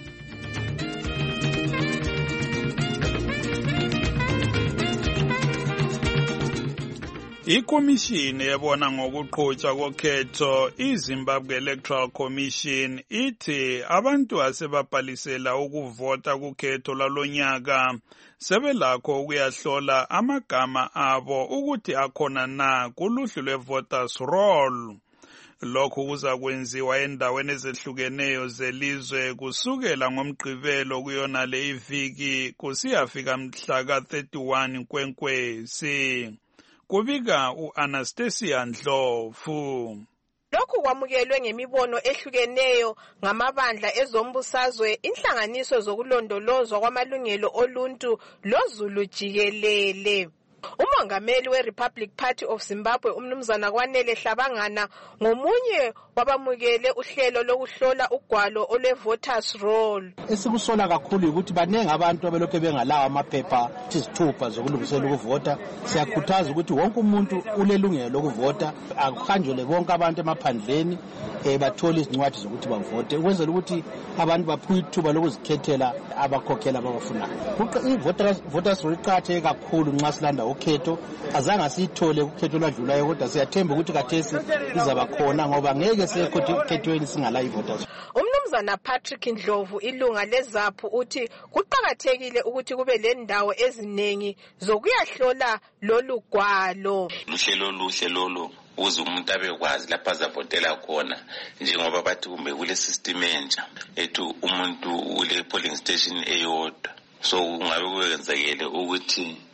Ikomishini ebona ngokuqhutshwa kokhetho iZimbabwe Electoral Commission ithi abantu asebabhalisela ukuvota kukhetho lalonyaka sebelakho ukuyahlola amagama abo ukuthi akhona na kuluhlu lwe-voters roll. Lokhu kuzakwenziwa endaweni ezehlukeneyo zelizwe kusukela ngoMgqibelo kuyona le iviki kusiyafika mhla ka-31 Nkwenkwezi. Kubika u-Anastasia Ndlovu. Lokhu kwamukelwe ngemibono ehlukeneyo ngamabandla ezombusazwe, inhlanganiso zokulondolozwa kwamalungelo oluntu lozulu jikelele. Umongameli we-Republic Party of Zimbabwe umnumzana Kwanele Hlabangana ngomunye wabamukele uhlelo lokuhlola ugwalo ole-voters roll. Esikusola kakhulu ukuthi baningi abantu abelokhu bengalawa amaphepha izithupha zokulungisela ukuvota. Siyakhuthaza ukuthi wonke umuntu ulelungelo lokuvota, akuhanjwe bonke abantu emaphandleni bathole izincwadi zokuthi bavote ukwenzela ukuthi abantu baphiwe ithuba lokuzikhethela abakhokhela ababafunayo. I-voters roll iqakatheke kakhulu nxa silanda ukhetho. Azange siyithole ukhetho lwadlulayo kodwa siyathemba ukuthi kathesi izaba khona ngoba ngeke sekhethweni singala i-voters. Umnumzana Patrick Ndlovu ilunga lezaphu uthi kuqakathekile ukuthi kube lendawo eziningi zokuyahlola lolu gwalo. Luhlelo ukuze umuntu abekwazi lapha azavotela khona, njengoba bathi kumbe kule system entsha ethu umuntu ule polling station eyodwa. So kungabe kwenzakele ukuthi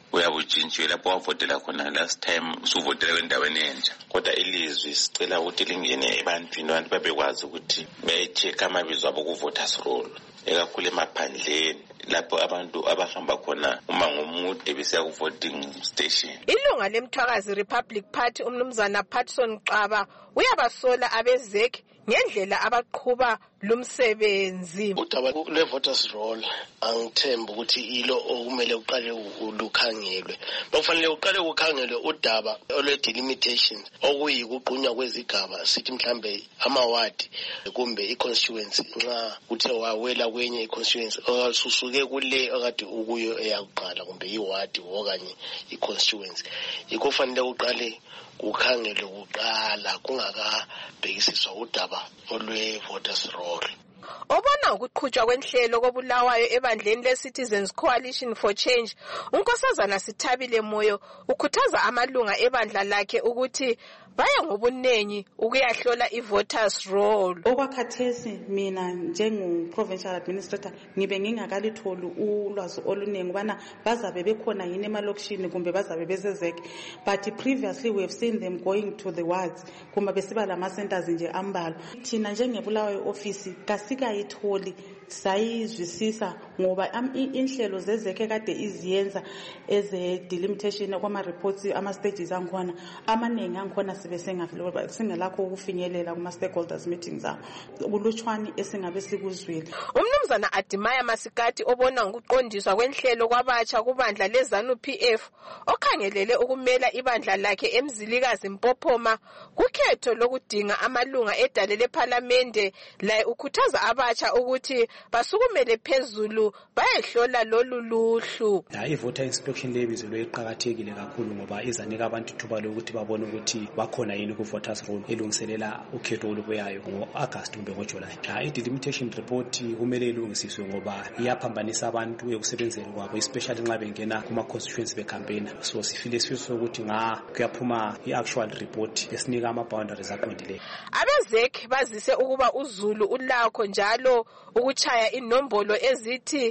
uyabe utshintshiwe lapho wavotela khona last time usuvotela endaweni entsha. Kodwa ilizwi sicela ukuthi lingene ebantwini, abantu babekwazi ukuthi be-check-a amabizo abo ku-voters roll, ekakhulu emaphandleni lapho abantu abahamba khona uma ngomude besiya ku-voting station. Ilunga lemthwakazi Republic Party umnumzana Patson Xaba uyabasola abezek ngendlela abaqhuba lumsebenzi. Udaba le-voters roll angithemba ukuthi ilo okumele uqale ulukhangelwe. Bakufanele uqale ukhangelwe udaba olwe-delimitation okuyikuqunywa kwezigaba, sithi mhlambe amawadi kumbe i-constituency nxa uthe wawela kwenye i-constituency osusuke kule okade ukuyo eyakuqala kumbe iwadi okanye i-constituency. Yikho fanele uqale ukhangelwe kuqala kungakabhekisiswa udaba olwe-voters roll. Obona ukuqhutshwa kwenhlelo kobulawayo ebandleni le-Citizens Coalition for Change, uNkosazana Sithabile Moyo ukhuthaza amalunga ebandla lakhe ukuthi baye ngobunengi ukuyahlola i-voters roll. Okwakhathesi mina njengo-provincial administrator ngibe ngingakalitholi ulwazi oluningi ubana bazabe bekhona yini emalokishini kumbe bazabe besezeke, but previously we have seen them going to the wards kuma besiba lama-centers nje ambalwa. Thina njengebulawayo office kasikayitholi sayizwisisa ngoba inhlelo zezeke kade iziyenza eze-delimitation kwama-reports ama-stages angikhona amaningi angikhona sibe singelakho ukufinyelela kuma-stakeholders meetings abo, kulutshwane esingabe sikuzwile. Umnumzana Adimaya Masikati obona ngokuqondiswa kwenhlelo kwabatsha kubandla le-ZANU-PF okhangelele ukumela ibandla lakhe eMzilikazi Mpophoma kukhetho lokudinga amalunga edale lephalamende, laye ukhuthaza abatsha ukuthi basukumele phezulu bayehlola lolu luhlu. I-voter inspection lebizo loyiqakathekile kakhulu ngoba izanika abantu ithuba lokuthi babone ukuthi bakhona yini ku-voters roll elungiselela ukhetho olubuyayo ngo-August kumbe ngoJulayi. I-delimitation report kumele ilungisiswe ngoba iyaphambanisa abantu ekusebenzeni kwabo, especially nxa bengena kuma-constituency be-campaign. So sifile sifiso ukuthi kuyaphuma i-actual report esinika ama-boundaries aqondileyo. Abezek bazise ukuba uZulu ulakho njalo ukuchaya inombolo ezithi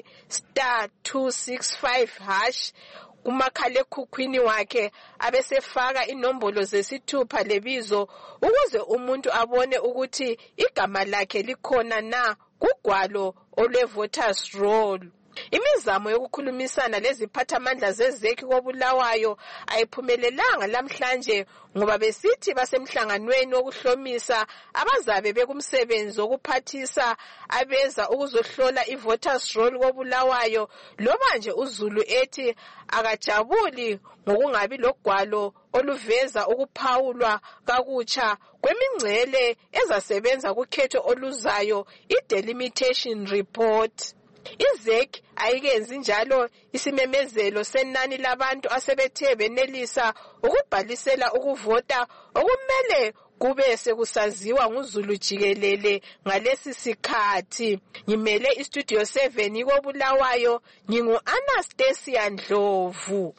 *265# kumakhalekhukhwini wakhe abesefaka inombolo zesithupha lebizo ukuze umuntu abone ukuthi igama lakhe likhona na kugwalo olwe-voters roll. Imizamo yokukhulumisana leziphathamandla zezeki kobulawayo ayiphumelelanga namhlanje ngoba besithi basemhlanganweni wokuhlomisa abazabe bekumsebenzi wokuphathisa abeza ukuzohlola i-voters roll kobulawayo. Loba nje uZulu ethi akajabuli ngokungabi logwalo oluveza ukuphawulwa kakutsha kwemingcele ezasebenza kukhetho oluzayo, i-delimitation report. IZEC ayikenzi njalo isimemezelo senani labantu asebethe benelisa ukubhalisela ukuvota okumele kube sekusaziwa nguZulu jikelele ngalesi sikhathi. Ngimele iStudio 7 kobulawayo, ngingu-Anastasia Ndlovu.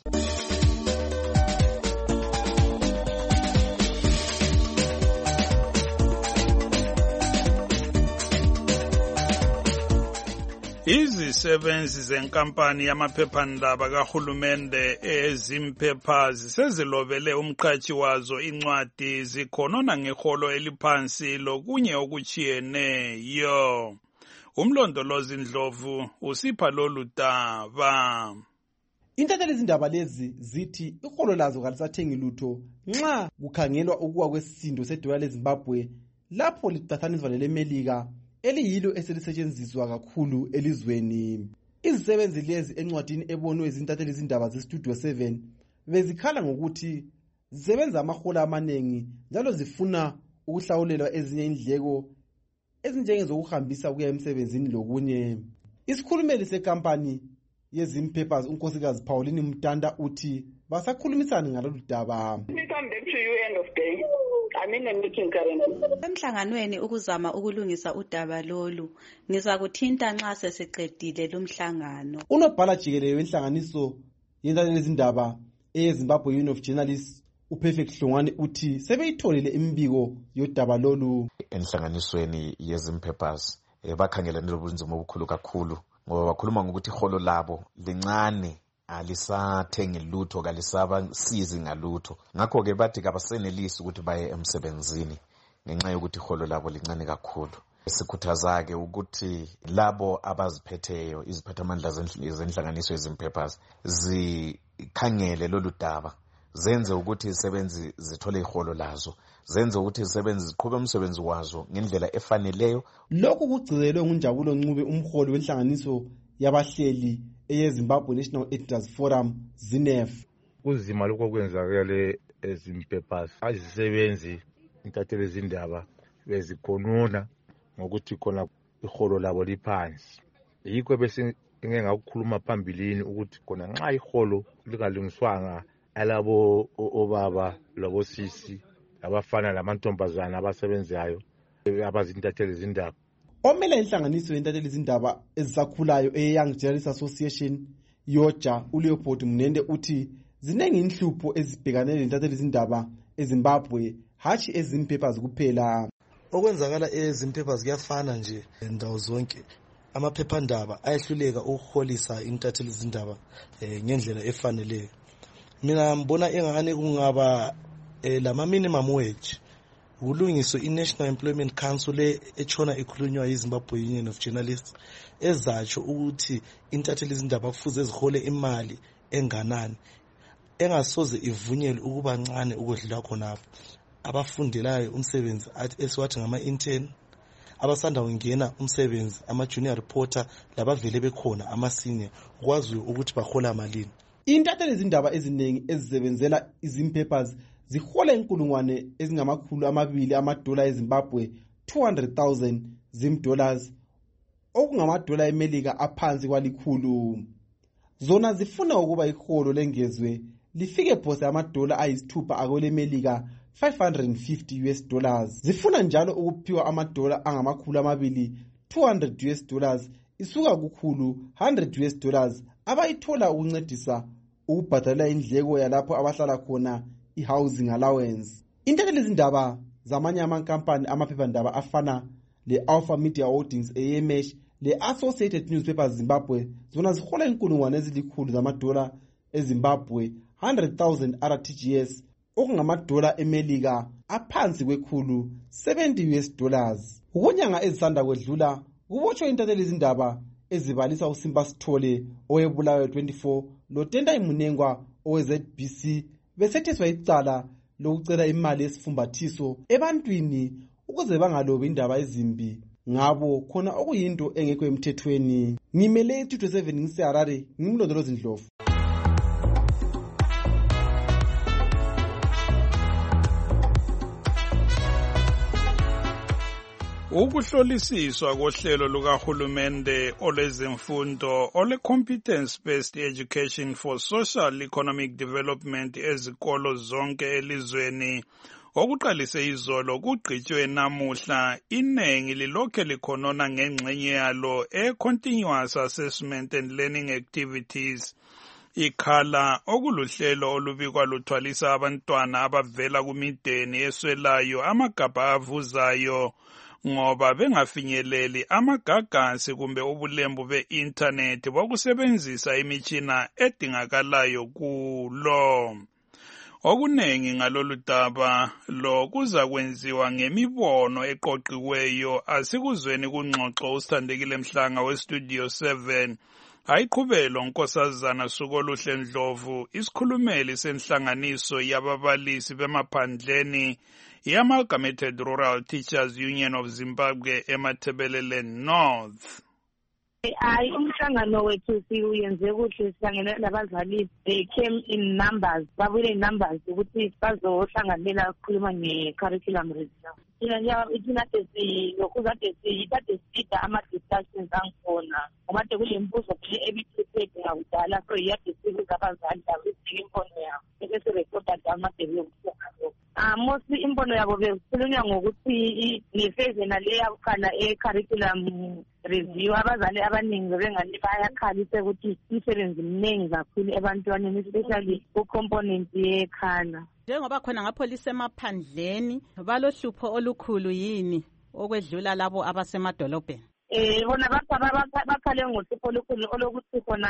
Izisebenzi zenkampani yamaphephandaba kahulumende ezimpepers sezilobele umqhatshi wazo incwadi zikhonona ngeholo eliphansi lokunye okuchiyeneyo. Umlondolozi Ndlovu usipha lolu daba. Intatheli izindaba lezi zithi iholo lazo kalisathengi lutho nxa kukhangelwa ukuwa kwesisindo sedola leZimbabwe lapho liqathaniswa leleMelika eliyilo eselisetshenziswa kakhulu elizweni. Izisebenzi lezi encwadini ebonwe izintatheli izindaba zeStudio 7 bezikhala ngokuthi zisebenza amahola amanengi njalo zifuna ukuhlawulelwa ezinye indleko ezinjengezokuhambisa ukuya emsebenzini lokunye. Isikhulumeli sekampani yezimpepers unkosikazi Pauline Mtanda uthi basakhulumisana ngalolu daba. We come back to you end of day. I'm in a meeting currently. Emhlanganweni ukuzama ukulungisa udaba lolu. Ngizakuthinta nxa sesiqedile lumhlangano. Unobhala jikelele wenhlanganiso yendaweni ezindaba eZimbabwe Union of Journalists uPerfect Hlongwane uthi sebeyitholile imbiko yodaba lolu. Enhlanganisweni yezimpepers bakhangelane lobunzima obukhulu kakhulu ngoba bakhuluma ngokuthi iholo labo lincane alisathengi lutho, kalisabasizi ngalutho. Ngakho-ke bathi kabasenelisi ukuthi baye emsebenzini ngenxa yokuthi iholo labo lincane kakhulu. Sikhuthaza-ke ukuthi labo abaziphetheyo, iziphathamandla zenhlanganiso ezimphephers, zikhangele lolu daba, zenze ukuthi izisebenzi zithole iholo lazo, zenze ukuthi izisebenzi ziqhube umsebenzi wazo ngendlela efaneleyo. Lokhu kugcizelwe nguNjabulo Ncube, umholi wenhlanganiso yabahleli eyeZimbabwe National Editors Forum, ZINEF. Kuzima lokho kwenzakele ezimphephers, azisebenzi intatheli izindaba bezikhonuna ngokuthi khona iholo labo liphansi. Yikho bese ngakukhuluma phambilini ukuthi khona nxa iholo lingalungiswanga alabo obaba labo sisi abafana lamantombazana abasebenzayo abazintatheli izindaba. Omele inhlanganiso yentatheli izindaba ezisakhulayo eYoung Journalists Association Yoja, uLeopold Mnende, uthi zinengi inhlupho ezibhekane nentatheli izindaba eZimbabwe, hashi ezimphephers kuphela. Okwenzakala ezimphephers kuyafana nje ndawo zonke. Amaphephandaba ayehluleka ukuholisa intatheli izindaba ngendlela efaneleyo. Mina ngibona engane kungaba lama minimum wage, ulungiswe i-National Employment Council echona ekhulunywa yiZimbabwe Union of Journalists ezatsho ukuthi intatheli izindaba kufuze zihole imali enganani, engasoze ivunyelwe ukuba ncane ukudlula khonapho. Abafundelayo umsebenzi esiwathi ngama-intern, abasanda kungena umsebenzi, ama-junior reporter, labavele bekhona ama-senior, kwaziyo ukuthi bahola malini. Intatheli izindaba eziningi ezisebenzela izimphephers zihola inkulungwane ezingamakhulu $200 eZimbabwe, 200,000 zimdollars, okungamadola eMelika aphansi kwalikhulu. Zona zifuna ukuba iholo lengezwe lifike phose amadola ayisithupha akwele Melika, $550. Zifuna njalo ukuphiwa amadola angamakhulu $200, $200, isuka kukhulu $100 abayithola ukuncedisa ukubhadala indleko yalapho abahlala khona, i-housing allowance. Intatheli izindaba zamanye amankampani amaphephandaba afana le-Alpha Media Holdings eyemesh, le-Associated Newspapers Zimbabwe, zona zihola inkulungwane ezilikhulu zamadola eZimbabwe, 100,000 RTGS, okungamadola eMelika aphansi kwekhulu, $70. Ukunyanga ezisanda kwedlula kubotshwe intatheli izindaba ezibalisa uSimba Sithole owebulayo 24 loTendai Munengwa oweZBC besetheswa icala lokucela imali yesifumbathiso ebantwini ukuze bangalobi indaba ezimbi ngabo khona okuyinto engekho emthethweni. Ngimele 227 ngiseHarare, ngimlondolozi Ndlovu. Ukuhlolisiswa kohlelo lukahulumende olwezemfundo ole-Competence Based Education for Social Economic Development ezikolo zonke elizweni okuqalise izolo kugqitshwe namuhla, iningi lilokhe likhonona ngengxenye yalo e-Continuous Assessment and Learning Activities. Ikhala okuluhlelo olubikwa luthwalisa abantwana abavela kumideni eswelayo amagabha avuzayo ngoba bengafinyeleli amagagasi kumbe ubulembu be-internet bokusebenzisa imitshina edingakalayo kulo. Okunengi ngalolu daba lo kuza kwenziwa ngemibono eqoqiweyo, asikuzweni kungxoxo uSithandekile Mhlanga weStudio 7 ayiqhubelo Nkosazana Sukoluhle Ndlovu, isikhulumeli senhlanganiso yababalisi bemaphandleni i-Amalgamated Rural Teachers Union of Zimbabwe eMatabeleland North. Hayi, umhlangano wethu siyenze kuhle, sihlangene nabazali. They came in numbers, babuyile in numbers ukuthi bazohlanganela ukukhuluma nge-curriculum review. Ithina kade sida ama-discussions angikhona ngoba kade kule mbuzo phela ebiprepared ngakudala, so yade sikuza abazali abesike imbono yabo ebesirekhoda amade yokuhlangana. Mostly imbono yabo bekukhulunywa ngokuthi ngefeze nale yakuqala e-curriculum review abazali abaningi bengani bayakhalisa ukuthi imisebenzi miningi kakhulu ebantwaneni, especially ku-component yekhala. Njengoba khona ngapholisa emaphandleni balohlupho olukhulu yini okwedlula labo abasemadolobheni? Bona bakhale ngohlupho olukhulu olokuthi khona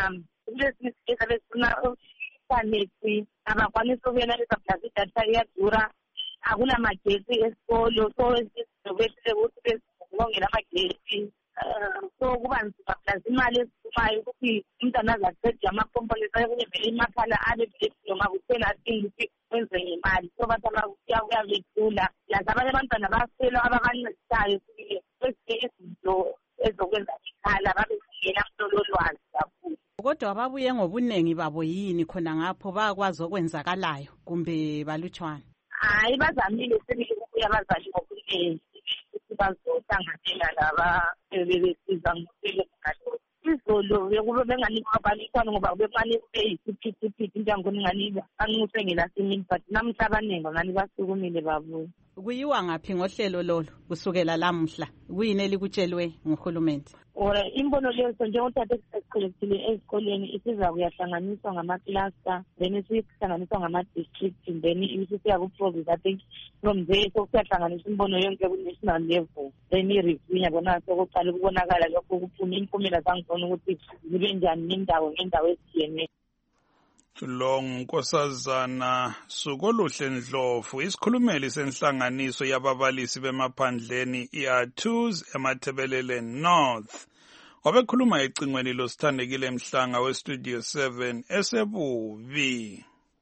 kulesi sikhathi besifuna internet abakwanisa ukuyena lesabhlazi idatha iyadura akunamagesi esikolo so ezizobethile ukuthi bezongela amagesi so kuba nzima plus imali esiphumayo ukuthi umntwana azacede amapompolisa kunye vele imakhala abe noma kuthela athini ukuthi kwenze imali so bathi kuyabethula plus abanye abantwana basela ababancedisayo kwezinye izinto ezokwenza ikhala babezingela mhlololwazi kakhulu. Kodwa babuye ngobunengi babo yini khona ngapho bayakwazi okwenzakalayo kumbe balutshwana? Hayi bazamile sebile ukuya abazali ngobunengi ukuthi bazohlanganela laba bebesiza ngokwelethu. Izolo bekube benganikwa abantwana ngoba befanele beyisiphithiphithi into yangona inganiba anxuse ngelasemini but namhla abaningi ngani basukumile babuya. Kuyiwa ngaphi ngohlelo lolo kusukela lamhla kuyini elikutshelwe nguhulumende? Imbono leyo njengothatha esiqhelekile ezikoleni isiza kuyahlanganiswa ngama-cluster then isihlanganiswa ngama-district then isisiya ku-province. I think from there sokuyahlanganiswa imbono yonke ku-national level then i-review yabona sokuqala ukubonakala lokho kuphuma impumela zangibona ukuthi zibe njani ngendawo ezitshiyeneyo. Lo ngunkosazana Sukoluhle Ndlovu, isikhulumeli senhlanganiso yababalisi bemaphandleni i-Artus eMathebelele North. Wabekhuluma ecingweni losithandekile Mhlanga weStudio 7 esebubi.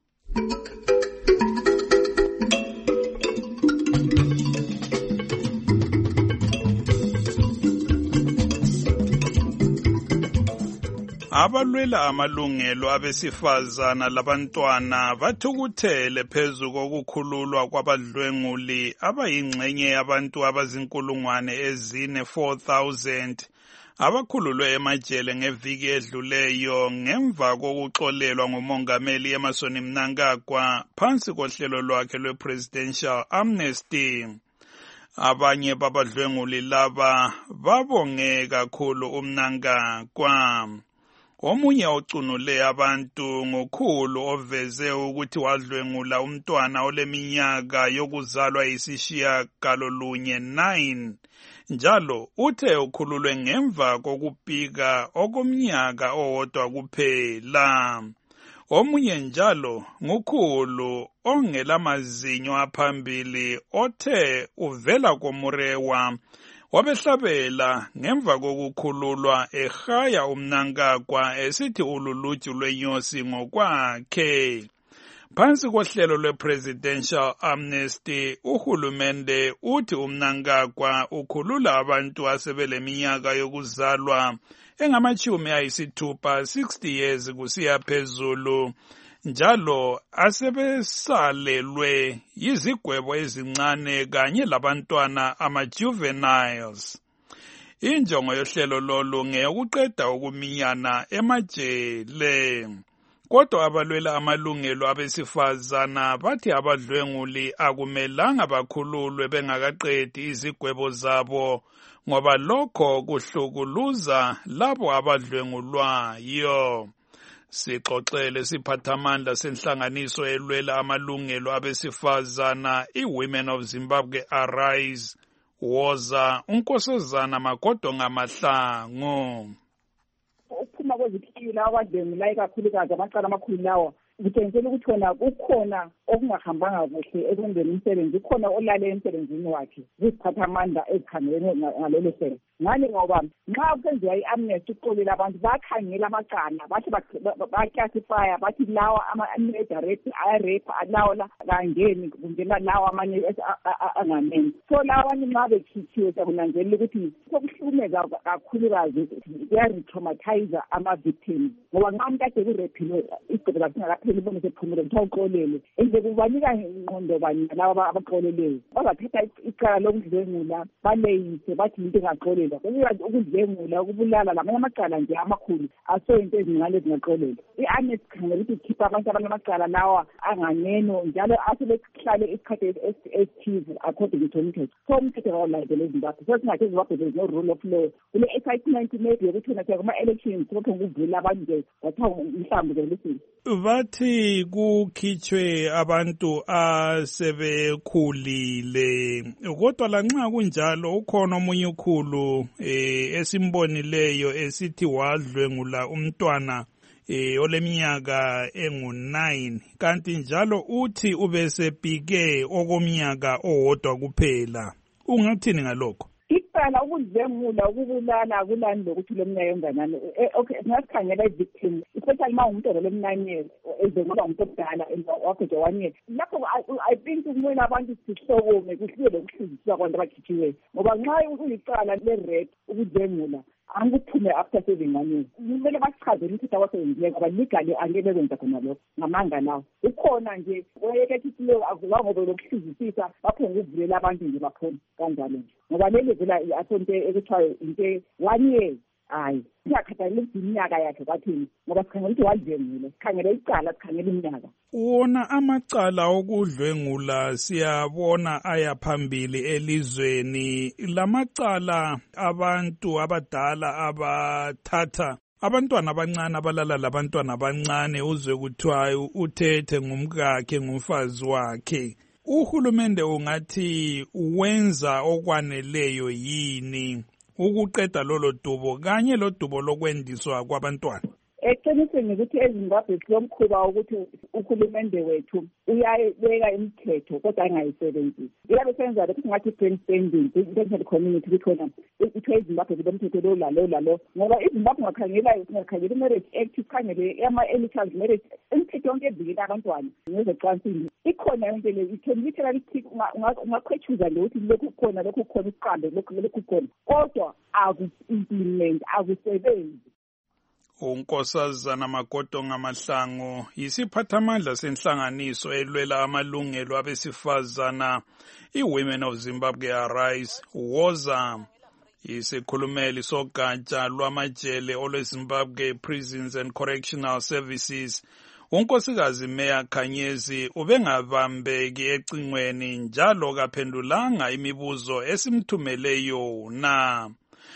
Abalwela amalungelo abesifazana labantwana bathukuthele phezu kokukhululwa kwabadlwenguli abayingxenye yabantu abazinkulungwane ezine 4,000 abakhululwe emajele ngeviki edluleyo ngemva kokuxolelwa ngumongameli Emmerson Mnangagwa phansi kohlelo lwakhe lwe-Presidential Amnesty. Abanye babadlwenguli laba babonge kakhulu uMnangagwa. Omunye ocunule abantu ngokhulu oveze ukuthi wadlwengula umntwana oleminyaka yokuzalwa isishiyagalolunye 9 njalo uthe ukhululwe ngemva kokupika okomnyaka owodwa kuphela. Omunye njalo ngukhulu ongelamazinyo aphambili othe uvela koMurewa wabehlabela ngemva kokukhululwa ehaya uMnangagwa esithi ululuju lwenyosi ngokwakhe. Phansi kohlelo lwe-Presidential Amnesty, uhulumende uthi uMnangagwa ukhulula abantu asebeleminyaka yokuzalwa engama-60 years kusiya phezulu, njalo asebesalelwe yizigwebo ezincane kanye labantwana ama-juveniles. Injongo yohlelo lolu ngeyokuqeda ukuminyana emajele. Kodwa abalwela amalungelo abesifazana bathi abadlwenguli akumelanga bakhululwe bengakaqedi izigwebo zabo ngoba lokho kuhlukuluza labo abadlwengulwayo. Sixoxele siphathamandla senhlanganiso elwela amalungelo abesifazana iWomen of Zimbabwe Arise Woza unkosazana Magodonga Mahlangu. Ukuphuma kweziphila abadlwengulayo kakhulukazi amacala amakhulu lawa kutshengisa ukuthi kukhona okungahambanga kuhle ekwenzeni umsebenzi, ukhona olale emsebenzini wakhe ziziphathamandla ezikhangelene ngalelo hlelo. Ngani ngoba nxa kusenziwa i-amnesty ukuxolela abantu bakhangela amacala bathi baclassifya bathi lawa ama-major rape ayarepe alawo kangeni kungena lawo amanye anganeni. So lawa abanye nxa bekhithiwe sakunanzelela ukuthi sokuhlukumeza kakhulukazi kuya-retraumatize ama-victims ngoba nxa umuntu ade kurephiwe isigqebo lakhe ibone sephumile kuthiwa uxolele ende kubanika ingqondo bani laba abaxoleleyo bazathatha icala lokudlwengula baleyise bathi into engaxolelwa ukudlwengula ukubulala lamanye amacala nje amakhulu asoyinto ezincane ezingaxolelwa. I-amnesty khangela ukuthi ikhipha abantu abanamacala lawa anganeno njalo asebehlale isikhathi esithize according to umthetho. So umthetho kawulandela eZimbabwe. So singathi eZimbabwe there is no rule of law. Kule excitement maybe yokuthi nathi kuma-elections kodwa ukuvula abantu nje wathiwa mhlawumbe zelisiwe. Bathi kukhitshwe abantu asebekhulile, kodwa lanxa kunjalo ukhona omunye ukhulu esimbonileyo esithi wadlwengula umntwana oleminyaka engu-9 kanti njalo uthi ubesepike okomnyaka owodwa kuphela. Ungathini ngalokho? Iqala ukudlengula ukubulala akulani lokuthi leminyaka enganani. Okay, ngasikhangela i-victim especially uma umuntu oleminyaka years ezengula umuntu omdala wakho nje 1 year. Lapho I think kumele abantu sihlokome kuhlile lokuhliziswa kwabantu abakhithiweyo ngoba nxa uyiqala le-rape ukudlengula angikuphume after 7 years. Kumele basichazele ukuthi awasebenzile ngoba legally angeke benza khona lokho ngamanga lawo. Ukhona nje oyeke ukuthi lo akuwa ngoba lokuhlizisisa baphonga ukuvulela abantu nje baphona kanjalo nje. Ngoba leli vela asonto ekuthiwa into 1 year hayi ngiyakhathalela ukuthi iminyaka yakhe kwathini ngoba sikhangela ukuthi wadlengule sikhangela icala sikhangela iminyaka. Wona amacala okudlwengula siyabona aya phambili elizweni. Lamacala abantu abadala abathatha abantwana abancane abalala labantwana abancane uzwe kuthiwa uthethe ngumkakhe ngumfazi wakhe. Uhulumende ungathi wenza okwaneleyo yini ukuqeda lolo dubo kanye lo dubo lokwendiswa kwabantwana? Eqinisweni ukuthi eZimbabwe silomkhuba ukuthi uhulumende wethu uyayibeka imithetho kodwa angayisebenzisi. Iyabe senza lokhu ngathi brain spending international community kuthona ukuthi eZimbabwe kulomthetho lo lalo ngoba iZimbabwe ngakhangela marriage act ikhangele ama-early child marriage imithetho yonke evikela abantwana ngezocansini ikhona yonke le can literally ungakhwethuza nje ukuthi lokhu khona isiqambe lokhu khona kodwa aku-implement akusebenzi. uNkosazana Magodo Ngamahlangu yisiphathamandla senhlanganiso elwela amalungelo abesifazana iWomen of Zimbabwe Arise woza isikhulumeli sogatsha lwamajele olweZimbabwe Prisons and Correctional Services. uNkosikazi Meya Khanyezi ubengabambeki ecingweni njalo kaphendulanga imibuzo esimthumeleyo na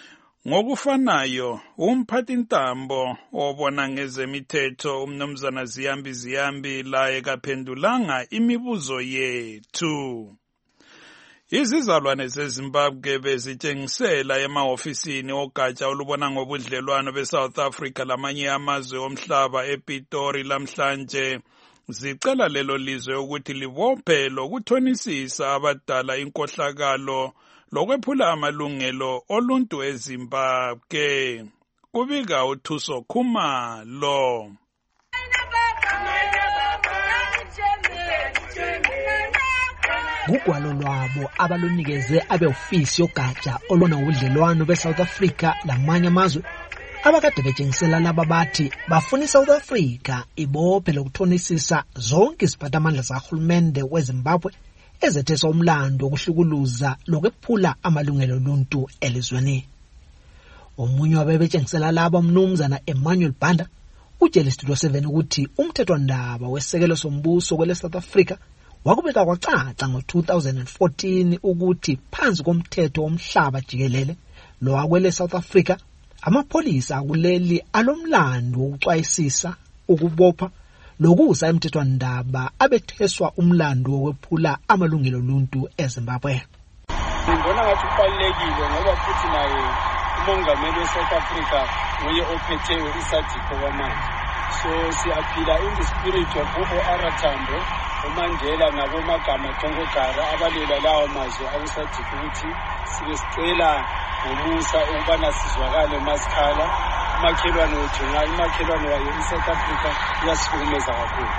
ngokufanayo umphathintambo obona ngezemithetho umnumzana Ziyambi laye kaphendulanga imibuzo yethu. Izizalwane zeZimbabwe bezitshengisela emahofisini ogatsha olubona ngobudlelwano beSouth Africa lamanye amazwe omhlaba ePitori lamhlanje zicela lelo lizwe ukuthi libophe lokuthonisisa abadala inkohlakalo lokwephula amalungelo oluntu eZimbabwe. Kubika uThuso Khumalo. Kugwalo lwabo abalunikeze abeofisi yogatsha olona ubudlelwano beSouth Africa lamanye amazwe abakade betshengisela laba bathi bafuna iSouth Africa ibophe lokuthonisisa zonke iziphathamandla zahulumende weZimbabwe ezethesa umlando wokuhlukuluza lokwephula amalungelo oluntu elizweni. Omunye wabebetshengisela laba umnumzana Emmanuel Banda utshela Studio 7 ukuthi umthethwandaba wesekelo sombuso kwele South Africa wakubeka kwacaca ngo-2014 ukuthi phansi komthetho womhlaba jikelele lo wakwele South Africa amapholisa akuleli alomlando wokucwayisisa ukubopha lokusa emthethwandaba abetheswa umlando wokwephula amalungelo oluntu eZimbabwe. Ngibona ngathi kubalulekile ngoba futhi naye umongameli weSouth Africa nguye ophetheyo isadiko kwamanje. So siyaphila in the spirit of Bobo Aratambo, uMandela nabomagama Tongogara abalela lawo mazwe akusadiko ukuthi sibesicela ngomusa ukubana sizwakale masikhala umakhelwane wethu ngayo umakhelwane wayo iSouth Africa iyasihlukumeza kakhulu.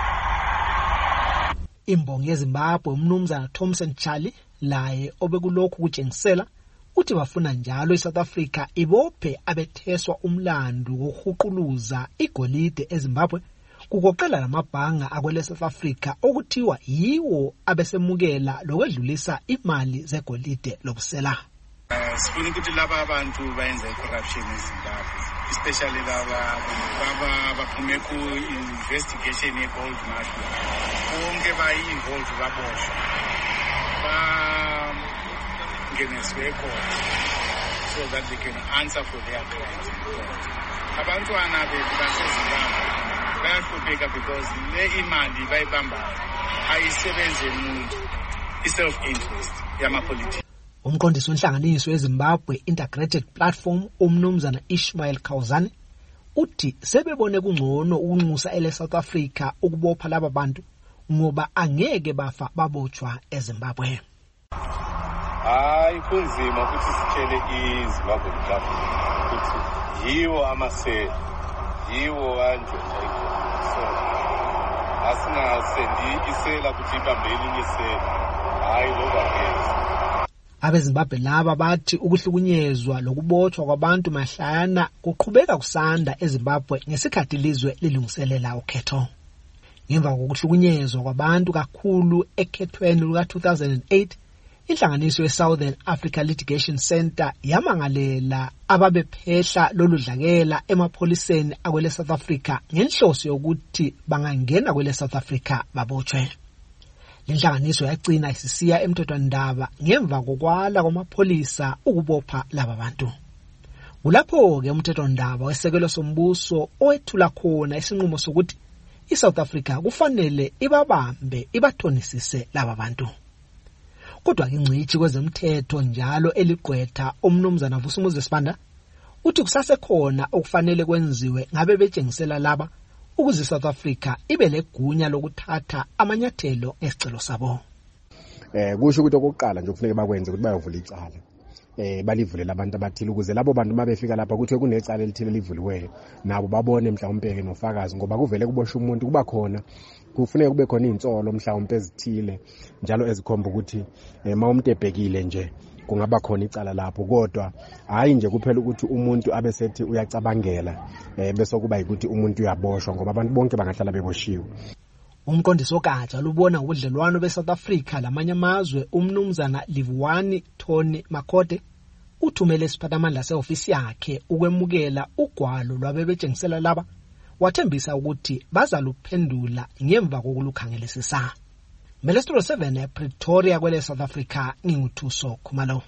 Imbongi yeZimbabwe umnumzana Thompson Charlie laye obekulokhu kutshengisela uthi bafuna njalo iSouth Africa ibophe abetheswa umlando wokuhuquluza igolide eZimbabwe kugoqela lamabhanga akwele South Africa okuthiwa yiwo abesemukela lokwedlulisa imali zegolide lobusela. Sifuna ukuthi laba abantu bayenza corruption eZimbabwe, especially laba baphume ku investigation ye-gold mafia. Bonke bayi-involved baboshwa. Bangeniswe court so that they can answer for their crimes in court. Abantwana bethu baseZimbabwe bayahlupheka because le imali bayibambayo ayisebenzi umuntu, i-self-interest yamapolitiki. Umqondisi wenhlanganiso yeZimbabwe Integrated Platform umnumzana Ishmael Khawuzane uthi sebebone kungcono ukunxusa ele-South Africa ukubopha laba bantu ngoba angeke bafa babotshwa eZimbabwe. Hayi kunzima ukuthi sitshele iZimbabwe government ukuthi yiwo amasela yiwo kanje so asingasendi isela ukuthi ibambe elinye isela hayi loba ngeke. AbeZimbabwe laba bathi ukuhlukunyezwa lokubotshwa kwabantu mahlana kuqhubeka kusanda eZimbabwe ngesikhathi ilizwe lilungiselela ukhetho. Ngemva kokuhlukunyezwa kwabantu kakhulu ekhethweni luka-2008, inhlanganiso ye-Southern Africa Litigation Center yamangalela ababephehla lolu dlakela emapholiseni akwele South Africa ngenhloso yokuthi bangangena kwele South Africa babotshwe. Inhlanganiso yagcina isisiya emthethwandaba ngemva kokwala kwamapholisa ukubopha laba bantu. Kulapho-ke umthethwandaba wesekelo sombuso owethula khona isinqumo sokuthi iSouth Africa kufanele ibabambe ibathonisise laba bantu. Kodwa ingcitshi kwezemthetho njalo eligqwetha umnumzana Vusumuzi Sibanda uthi kusasekhona okufanele kwenziwe ngabe betshengisela laba ukuze South Africa ibe legunya lokuthatha amanyathelo esicelo sabo. Kusho ukuthi okokuqala nje kufanele bakwenze ukuthi bayovula icala. Balivulela abantu abathile ukuze labo bantu mabefika lapha kuthi kunecala elithile livuliweyo nabo babone mhlawumbe nofakazi ngoba kuvele kubosha umuntu kuba khona kufanele kube khona insolo mhlawumbe ezithile njalo ezikhomba ukuthi mawumuntu ebhekile nje kungaba khona icala lapho kodwa hayi nje kuphela ukuthi umuntu abesethi uyacabangela bese kuba ukuthi umuntu uyaboshwa ngoba abantu bonke bangahlala beboshiwe. Umqondisi ogatsha lubona ubudlelwano beSouth Africa lamanye amazwe umnumzana Livuwani Tony Makode uthumele isiphathamandla seofisi yakhe ukwemukela ugwalo lwabebetshengisela laba wathembisa ukuthi bazaluphendula ngemva kokulukhangelisisa. Melestro 7 Pretoria kwele South Africa nginguthuso Khumalo.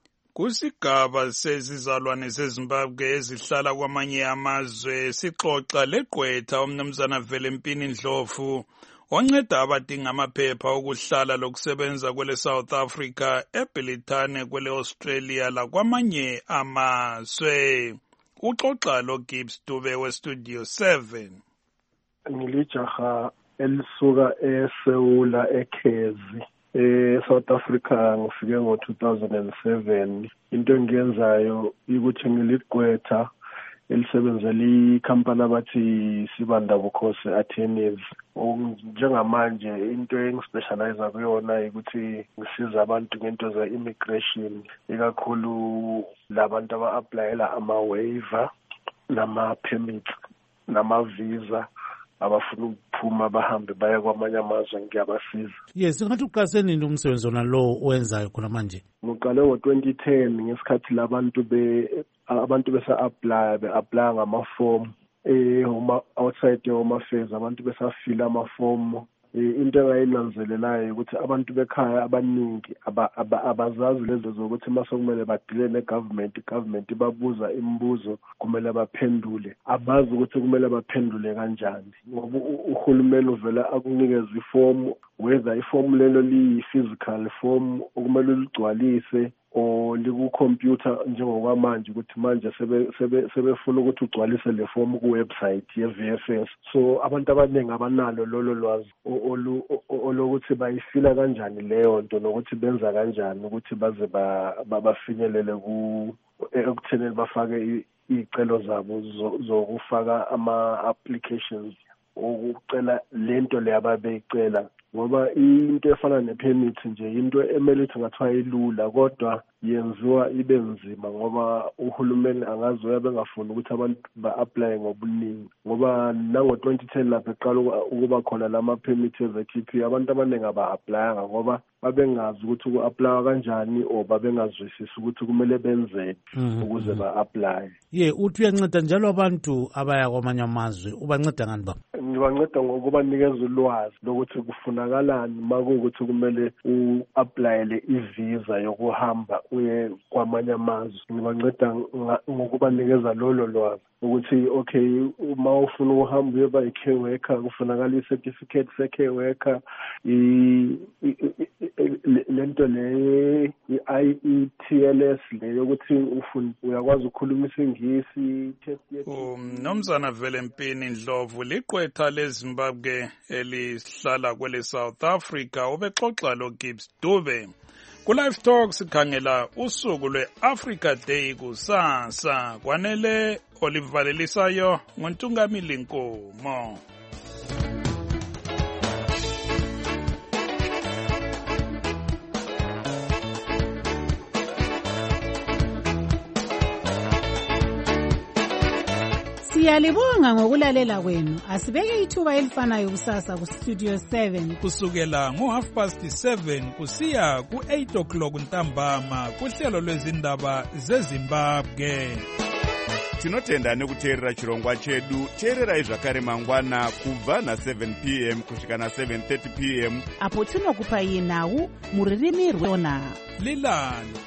Kusigaba sezizalwane zeZimbabwe ezihlala kwamanye amazwe sixoxa legqwetha umnumzana Velempini Ndlovu onceda abadinga amaphepha okuhlala lokusebenza kwele South Africa eBrithani kwele Australia lakwamanye amazwe. Uxoxa lo Gibbs Dube weStudio 7. Ngilijaha elisuka eSeula eKezi South Africa ngifike ngo-2007. Into engiyenzayo ukuthi ngiligqwetha elisebenzela ikhampani abathi Sibanda Bukhosi Attorneys. Njengamanje into engispecialize kuyona ukuthi ngisiza abantu ngento ze-immigration, ikakhulu labantu aba-applyela ama-waiver, nama-permits, nama-visa abafuna ukuphuma bahambe baye kwamanye amazwe ngiyabasiza. Yes, ngathi uqaseni into umsebenzi wona lo owenzayo khona manje. Ngiqale ngo-2010 ngesikhathi abantu besa-apply ngamafomu outside Home Affairs, abantu besafila amafomu. Into engayinanzelelayo ukuthi abantu bekhaya abaningi abazazi lezo zokuthi masokumele badile ne-government ibabuza imibuzo kumele baphendule, abazi ukuthi kumele baphendule kanjani ngoba uhulumeni uvela akunikeza ifomu, whether ifomu lelo liyi-physical form okumele uligcwalise o liku-computer njengokwamanje ukuthi manje sebefuna ukuthi ugcwalise le fomu ku-website ye-VFS. So abantu abaningi abanalo lolo lwazi olokuthi bayifila kanjani leyo nto nokuthi benza kanjani ukuthi baze bafinyelele ekuthenini bafake iy'celo zabo zokufaka ama-applications ukucela lento le ababeyicela. Ngoba into efana ne-permit nje into emele ukuthi ngathiwa ilula kodwa yenziwa ibe nzima ngoba uhulumeni angazoya bengafuni ukuthi abantu ba-apply ngobuningi ngoba nango-2010 lapho eqala ukuba khona lama-permit ezekhiphi abantu abaningi aba-applyanga ngoba babengazi ukuthi uku-applywa kanjani or babengazwisisi ukuthi kumele benzeni ukuze ba-apply. Uthi uyanceda njalo abantu abaya kwamanye amazwe, ubanceda ngani ba? ngibanceda ngokubanikeza ulwazi lokuthi kufunakalani makuwukuthi kumele u-aplayele ivisa yokuhamba uye kwamanye amazwe. Ngibanceda ngokubanikeza lolo lwazi ukuthi okay, uma ufuna ukuhamba uye ba-care worker kufunakala i-certificate se-care worker, lento le i-IETLS le yokuthi uyakwazi ukukhuluma isingisi. Mnumzana Velempini Ndlovu, liqwetha leZimbabwe elihlala kwele South Africa, ubexoxa lo Gibbs Dube. Ku-Live Talk sikhangela usuku lwe-Africa Day kusasa. Kwanele olivalelisayo nguNtungamili Nkomo. Siyalibonga ngokulalela kwenu. Asibeke ithuba elifanayo kusasa ku Studio 7 kusukela ngo7:30 kusiya ku8 ntambama kuhlelo lwezindaba zeZimbabwe. Tinotenda nekuteerera chirongwa chedu. Teererai zvakare mangwana kubva na7 p.m. kusvika na7:30 p.m. apo tinokupai nhau muririmi rwona Lilani